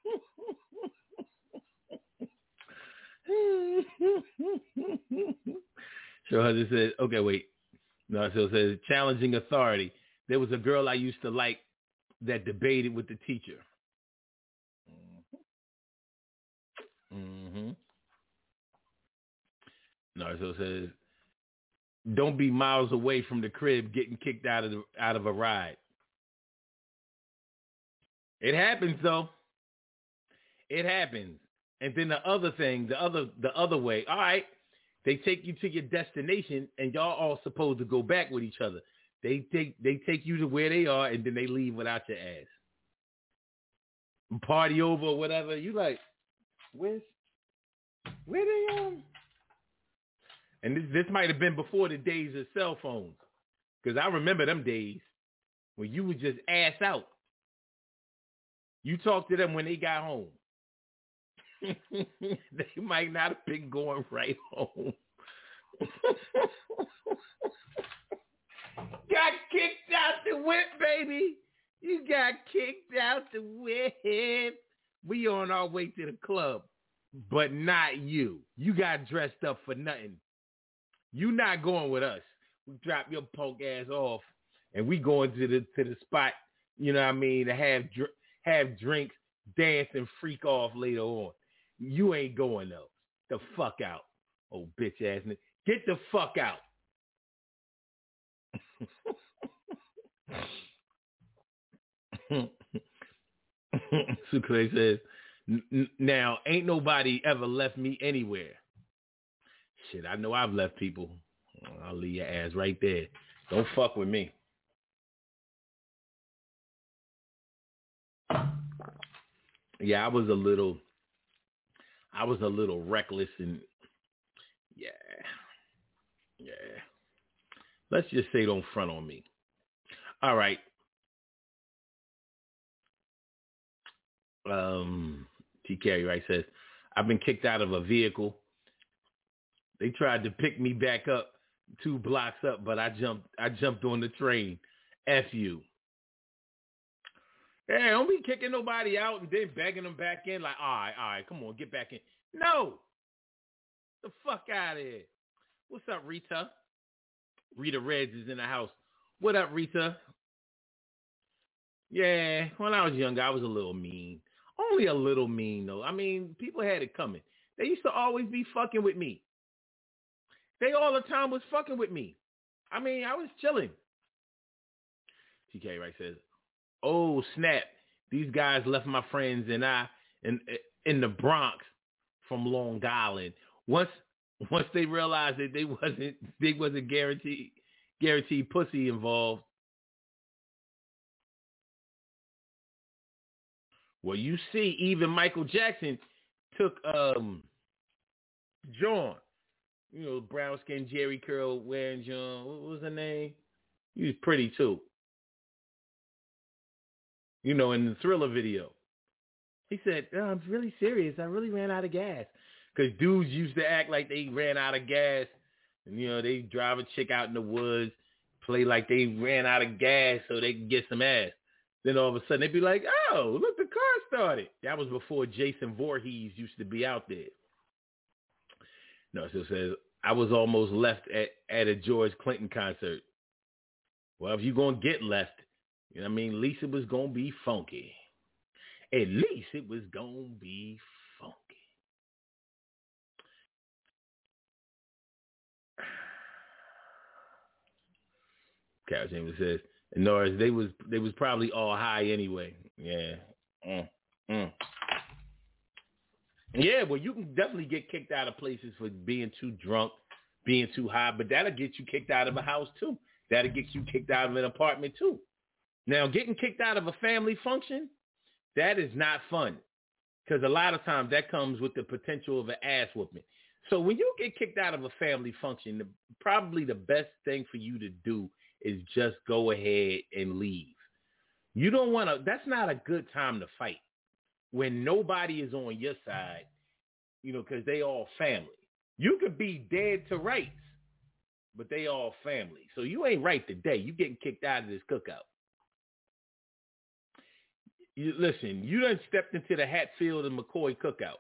So husband says, okay, wait. No, so it says challenging authority. There was a girl I used to like that debated with the teacher. Mm-hmm. No, so it says, don't be miles away from the crib getting kicked out of a ride. It happens though. It happens. And then the other thing, the other way. All right, they take you to your destination, and y'all all supposed to go back with each other. They take you to where they are, and then they leave without your ass. Party over or whatever. You like, where they And this might have been before the days of cell phones, because I remember them days when you would just ass out. You talk to them when they got home. They might not have been going right home. Got kicked out the whip, baby. You got kicked out the whip. We on our way to the club, but not you. You got dressed up for nothing. You not going with us. We drop your punk ass off, and we going to the spot. You know what I mean? To have drinks, dance, and freak off later on. You ain't going though. The fuck out, old bitch ass nigga. Get the fuck out. Sucre says, now ain't nobody ever left me anywhere. Shit, I know I've left people. I'll leave your ass right there. Don't fuck with me. Yeah, I was a little reckless and yeah. Let's just say don't front on me. All right. T. Carey Wright says, I've been kicked out of a vehicle. They tried to pick me back up 2 blocks up, but I jumped on the train. F you. Hey, don't be kicking nobody out and then begging them back in like, all right, come on, get back in. No. The fuck out of here. What's up, Rita? Rita Reds is in the house. What up, Rita? Yeah, when I was younger, I was a little mean. Only a little mean, though. I mean, people had it coming. They used to always be fucking with me. They all the time was fucking with me. I mean, I was chilling. TK Wright says, oh, snap. These guys left my friends and I in the Bronx from Long Island. Once they realized that they wasn't guaranteed pussy involved. Well, you see, even Michael Jackson took John, you know, brown skin, Jerry curl wearing John. What was her name? He was pretty too. You know, in the Thriller video. He said, oh, I'm really serious. I really ran out of gas. Because dudes used to act like they ran out of gas. And, you know, they drive a chick out in the woods, play like they ran out of gas so they can get some ass. Then all of a sudden they'd be like, oh, look, the car started. That was before Jason Voorhees used to be out there. No, so it says, I was almost left at a George Clinton concert. Well, if you're going to get left, you know what I mean, at least it was going to be funky. At least it was going to be funky. Carol James says, Norris, they was probably all high anyway. Yeah. Yeah, well, you can definitely get kicked out of places for being too drunk, being too high, but that'll get you kicked out of a house too. That'll get you kicked out of an apartment too. Now, getting kicked out of a family function, that is not fun because a lot of times that comes with the potential of an ass whooping. So when you get kicked out of a family function, probably the best thing for you to do is just go ahead and leave. You don't want to, that's not a good time to fight. When nobody is on your side, because they all family. You could be dead to rights, but they all family. So you ain't right today. You getting kicked out of this cookout. Listen, you done stepped into the Hatfield and McCoy cookout.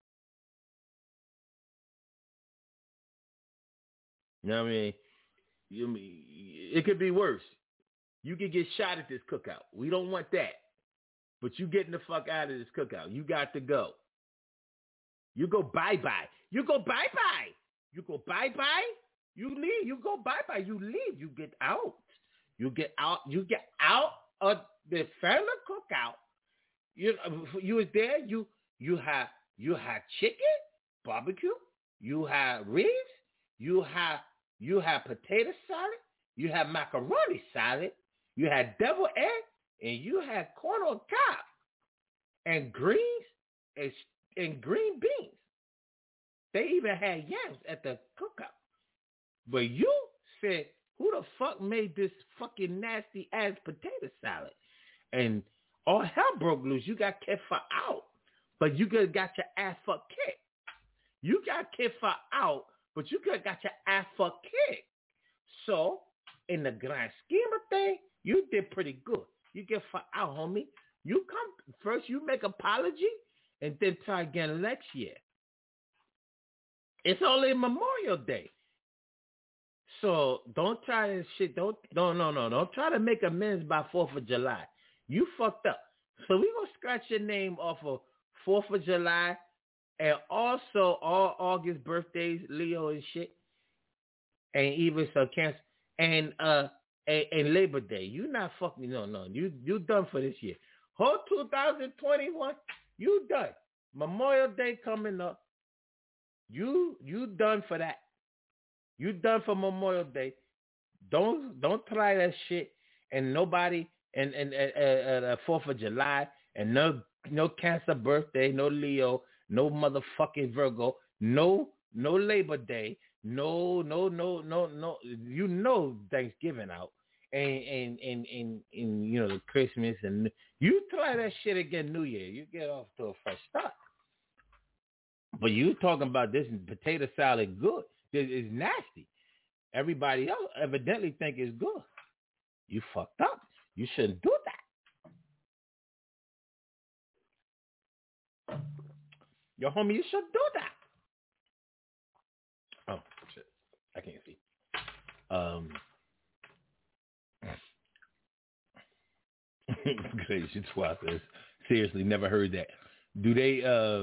You know what I mean? It could be worse. You could get shot at this cookout. We don't want that. But you getting the fuck out of this cookout. You got to go. You go bye-bye. You go bye-bye. You go bye-bye. You leave. You go bye-bye. You leave. You get out. You get out. You get out of the family cookout. You was there. You had chicken, barbecue. You had ribs. You had potato salad. You had macaroni salad. You had devil egg, and you had corn on top, and greens and green beans. They even had yams at the cookout. But you said, who the fuck made this fucking nasty ass potato salad? And all hell broke loose. You got kicked for out, but you could have got your ass fuck kicked. You got kicked for out, but you could have got your ass fuck kicked. So, in the grand scheme of things, you did pretty good. You get for out, homie. You come first, you make apology, and then try again next year. It's only Memorial Day. So don't try this shit. Don't try to make amends by 4th of July. You fucked up. So we gonna scratch your name off of 4th of July and also all August birthdays, Leo and shit. And even so Cancer and Labor Day. You not fucking no. You done for this year. Whole 2021, you done. Memorial Day coming up. You done for that. You done for Memorial Day. Don't try that shit. And nobody and 4th of July and no Cancer birthday, no Leo, no motherfucking Virgo, no Labor Day, no Thanksgiving out and the Christmas, and you try that shit again New Year, you get off to a fresh start. But you talking about this potato salad good. It's nasty. Everybody else evidently think it's good. You fucked up. You shouldn't do that. Yo, homie, you should do that. Oh, shit. I can't see. Gracious Swat says, seriously, never heard that. Do they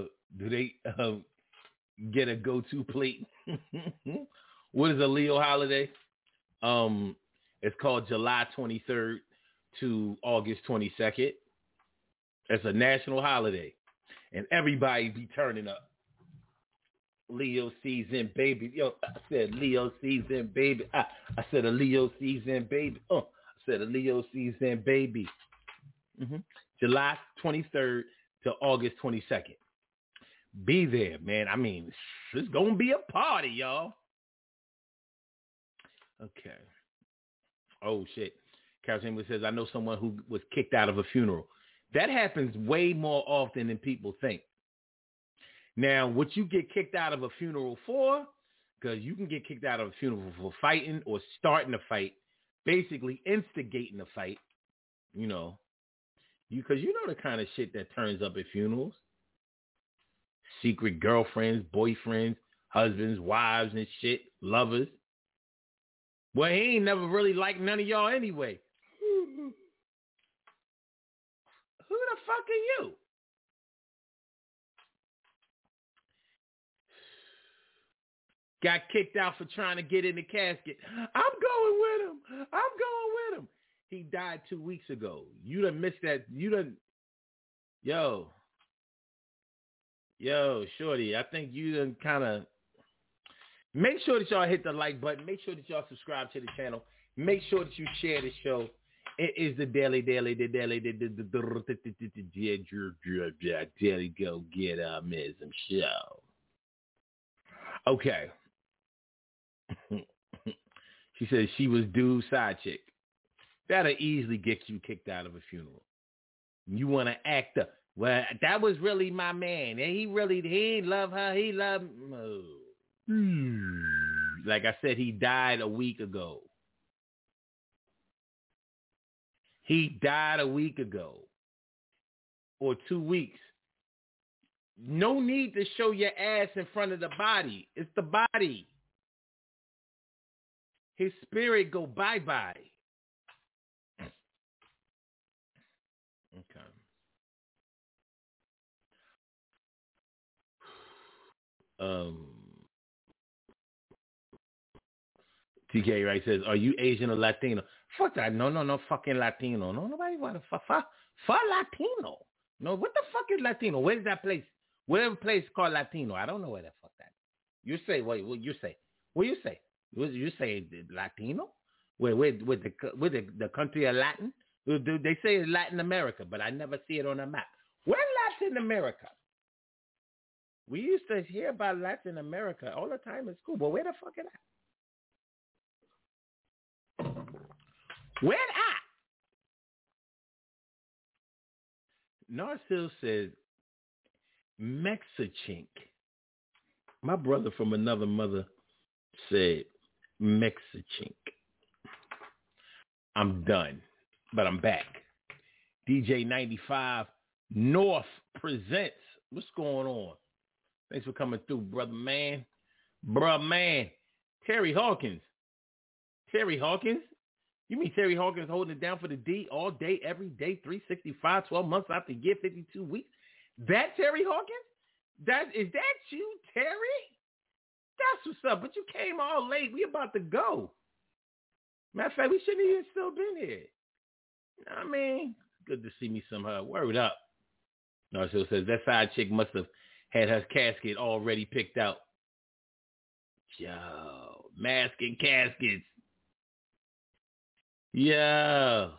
get a go-to plate? What is a Leo holiday? It's called July 23rd to August 22nd. It's a national holiday, and everybody be turning up. Leo season, baby. Yo, I said Leo season, baby. I said a Leo season, baby. I said a Leo season, baby. July 23rd to August 22nd. Be there, man. I mean, it's going to be a party, y'all. Okay. Oh, shit. Carol Chambers says, I know someone who was kicked out of a funeral. That happens way more often than people think. Now, what you get kicked out of a funeral for, because you can get kicked out of a funeral for fighting or starting a fight, basically instigating a fight, because you know the kind of shit that turns up at funerals. Secret girlfriends, boyfriends, husbands, wives and shit, lovers. Well, he ain't never really liked none of y'all anyway. Who the fuck are you? Got kicked out for trying to get in the casket. I'm going with him. He died 2 weeks ago. You done missed that. Yo, shorty, I think you done kind of. Make sure that y'all hit the like button. Make sure that y'all subscribe to the channel. Make sure that you share the show. It is the Daily Go Get Mism show. Okay. She says she was dude's side chick. That'll easily get you kicked out of a funeral. You want to act up. Well, that was really my man. And he ain't love her. He loved like I said, he died a week ago. He died a week ago. Or 2 weeks. No need to show your ass in front of the body. It's the body. His spirit go bye-bye. Okay. TK right says, are you Asian or Latino? Fuck that. No, fucking Latino. No, nobody want to fuck Latino. No, what the fuck is Latino? Where's that place? Where's a place called Latino? I don't know where the fuck that is. You say, what you say? What you say? You say Latino? Where the country of Latin? They say it's Latin America, but I never see it on a map. Where's Latin America? We used to hear about Latin America all the time in school, but where the fuck is that? Where at? Narsil says, Mexachink. My brother from another mother said, Mexachink. I'm done, but I'm back. DJ 95 North presents. What's going on? Thanks for coming through, brother man. Bruh man. Terry Hawkins. Terry Hawkins? You mean Terry Hawkins holding it down for the D all day, every day, 365, 12 months out the year, 52 weeks? That Terry Hawkins? Is that you, Terry? That's what's up. But you came all late. We about to go. Matter of fact, we shouldn't even still been here. You know what I mean? Good to see me somehow. Word up. Narsil says that side chick must have had her casket already picked out. Yo, masking caskets. Yo.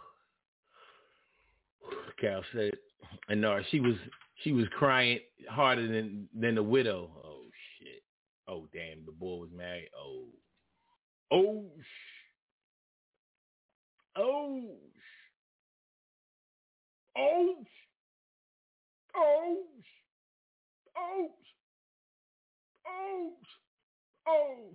Cal said, and no, she was crying harder than the widow. Oh shit. Oh damn, the boy was married. Oh. Oh. Oh. Oh. Oh. Oh. Oh. Oh.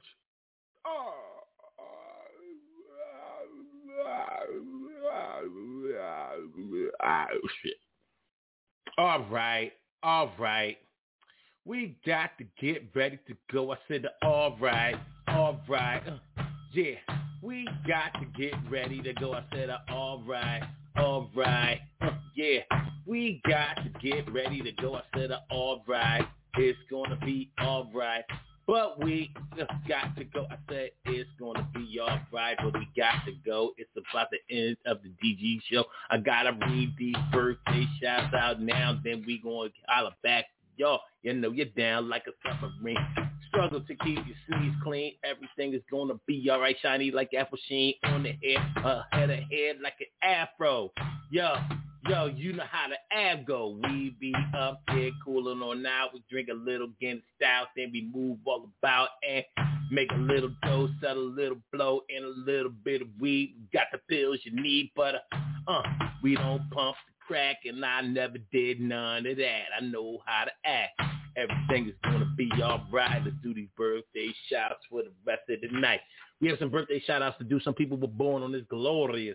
Oh shit. All right. We got to get ready to go. I said, all right. Yeah, we got to get ready to go. I said, all right. Yeah, we got to get ready to go. I said, all right. It's gonna be all right. But we just got to go. I said it's going to be all right, but we got to go. It's about the end of the DG show. I got to read these birthday shouts out now. Then we going to holler back. Y'all, you know you're down like a submarine. Struggle to keep your sleeves clean. Everything is going to be all right. Shiny like apple sheen on the head like an afro. Yo, you know how the ab go. We be up there cooling on out. We drink a little Guinness stout, then we move all about and make a little dough, sell a little blow, and a little bit of weed. We got the pills you need, but we don't pump the crack, and I never did none of that. I know how to act. Everything is gonna be all right. Let's do these birthday shout-outs for the rest of the night. We have some birthday shout-outs to do. Some people were born on this glorious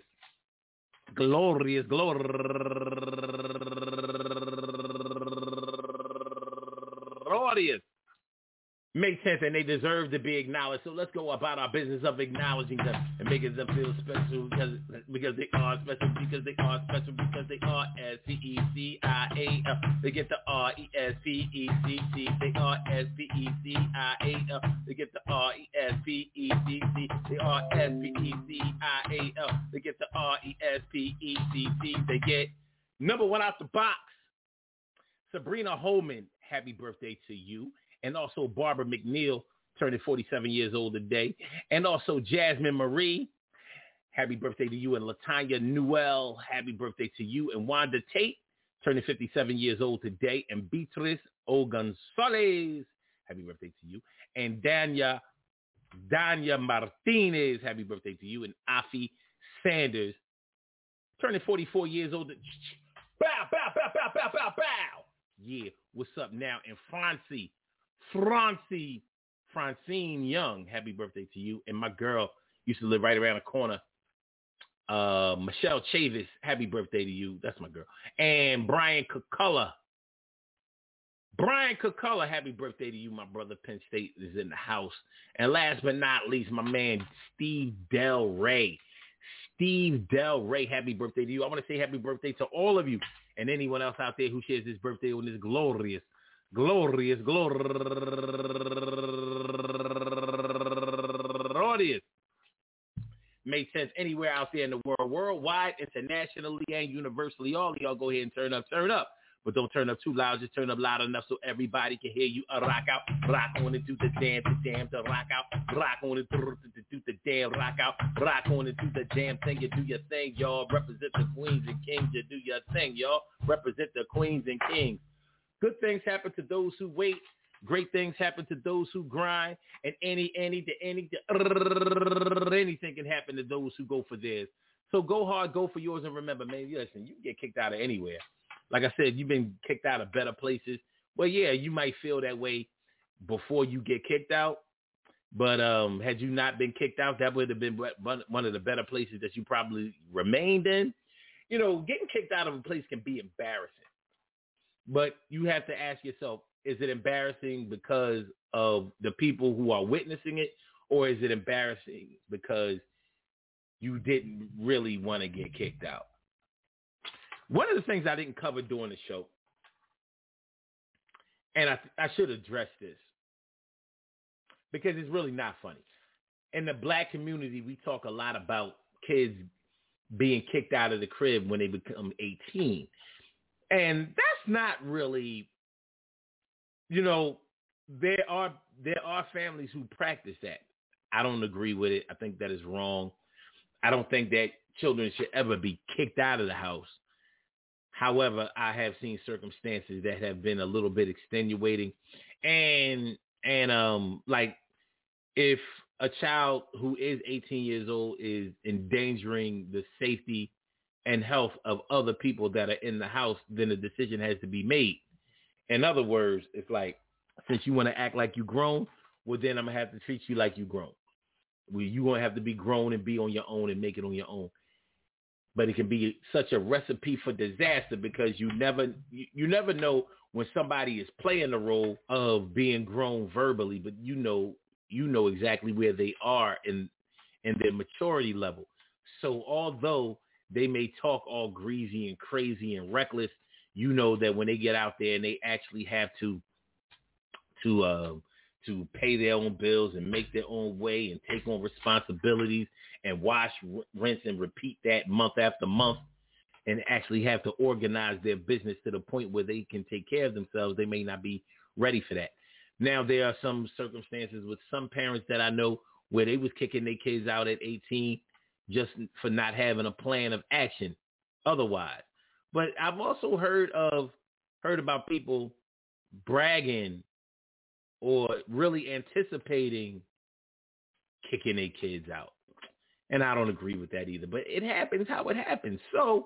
Makes sense, and they deserve to be acknowledged. So let's go about our business of acknowledging them and making them feel special because they are special, because they are special, because they are S-P-E-C-I-A-L. They get the R-E-S-P-E-C-C. They are S-P-E-C-I-A-L. They get the R-E-S-P-E-C-C. They are S-P-E-C-I-A-L. They get the R-E-S-P-E-C-C. They get number one out the box. Sabrina Holman, happy birthday to you. And also Barbara McNeil, turning 47 years old today. And also Jasmine Marie, happy birthday to you. And Latanya Newell, happy birthday to you. And Wanda Tate, turning 57 years old today. And Beatrice O. Gonzalez, happy birthday to you. And Danya Martinez, happy birthday to you. And Afi Sanders, turning 44 years old. Bow, bow, bow, bow. Bow, bow, bow, bow. Yeah, what's up now? And Francine Young, happy birthday to you. And my girl used to live right around the corner. Michelle Chavis, happy birthday to you. That's my girl. And Brian Cuculla, happy birthday to you. My brother Penn State is in the house. And last but not least, my man Steve Del Rey. Happy birthday to you. I want to say happy birthday to all of you and anyone else out there who shares this birthday on this glorious made sense anywhere out there in the world, worldwide, internationally, and universally. All of y'all go ahead and turn up. But don't turn up too loud. Just turn up loud enough so everybody can hear you. Rock out, rock on and do the damn, to rock out, rock on and do the damn, rock out, rock on and do the damn thing. You do your thing, y'all. Represent the queens and kings. You do your thing, y'all. Represent the queens and kings. Good things happen to those who wait. Great things happen to those who grind. And anything can happen to those who go for theirs. So go hard, go for yours, and remember, man, listen, you can get kicked out of anywhere. Like I said, you've been kicked out of better places. Well, yeah, you might feel that way before you get kicked out. But had you not been kicked out, that would have been one of the better places that you probably remained in. You know, getting kicked out of a place can be embarrassing. But you have to ask yourself, is it embarrassing because of the people who are witnessing it? Or is it embarrassing because you didn't really want to get kicked out? One of the things I didn't cover during the show, and I should address this because it's really not funny. In the black community, we talk a lot about kids being kicked out of the crib when they become 18. And that's not really, you know, there are families who practice that. I don't agree with it. I think that is wrong. I don't think that children should ever be kicked out of the house. However, I have seen circumstances that have been a little bit extenuating, and like if a child who is 18 years old is endangering the safety and health of other people that are in the house, then a decision has to be made. In other words, it's like, since you want to act like you grown, well, then I'm going to have to treat you like you grown. Well, you're going to have to be grown and be on your own and make it on your own. But it can be such a recipe for disaster because you never know when somebody is playing the role of being grown verbally, but you know exactly where they are in their maturity level. So although they may talk all greasy and crazy and reckless, you know that when they get out there and they actually have to pay their own bills and make their own way and take on responsibilities and wash, rinse, and repeat that month after month and actually have to organize their business to the point where they can take care of themselves, they may not be ready for that. Now, there are some circumstances with some parents that I know where they was kicking their kids out at 18 just for not having a plan of action otherwise. But I've also heard about people bragging or really anticipating kicking their kids out. And I don't agree with that either. But it happens how it happens. So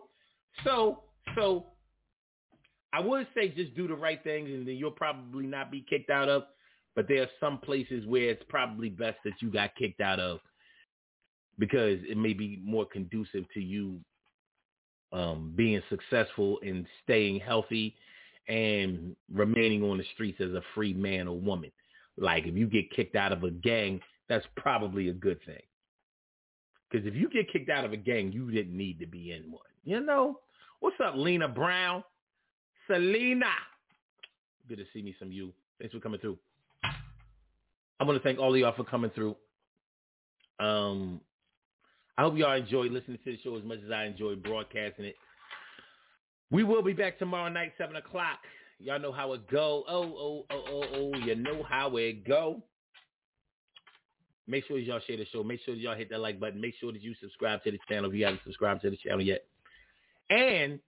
I would say just do the right things and then you'll probably not be kicked out of. But there are some places where it's probably best that you got kicked out of because it may be more conducive to you being successful and staying healthy and remaining on the streets as a free man or woman. Like if you get kicked out of a gang, that's probably a good thing. Because if you get kicked out of a gang, you didn't need to be in one. You know? What's up, Lena Brown? Selena. Good to see me some of you. Thanks for coming through. I want to thank all of y'all for coming through. I hope y'all enjoy listening to the show as much as I enjoy broadcasting it. We will be back tomorrow night, 7 o'clock. Y'all know how it go. You know how it go. Make sure y'all share the show. Make sure y'all hit that like button. Make sure that you subscribe to the channel if you haven't subscribed to the channel yet. And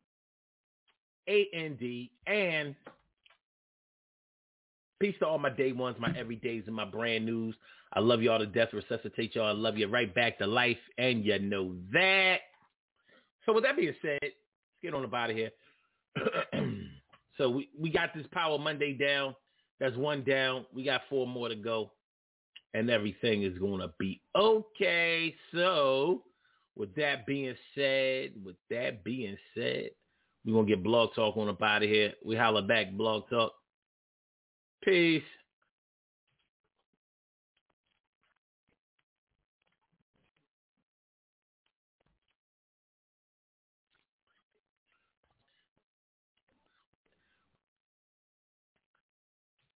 AND and peace to all my day ones, my everydays, and my brand news. I love y'all to death. Resuscitate y'all. I love you right back to life. And you know that. So with that being said, let's get on about it here. So we got this Power Monday down. That's one down. We got 4 more to go. And everything is going to be okay. So with that being said, we're going to get Blog Talk on up out of here. We holler back, Blog Talk. Peace.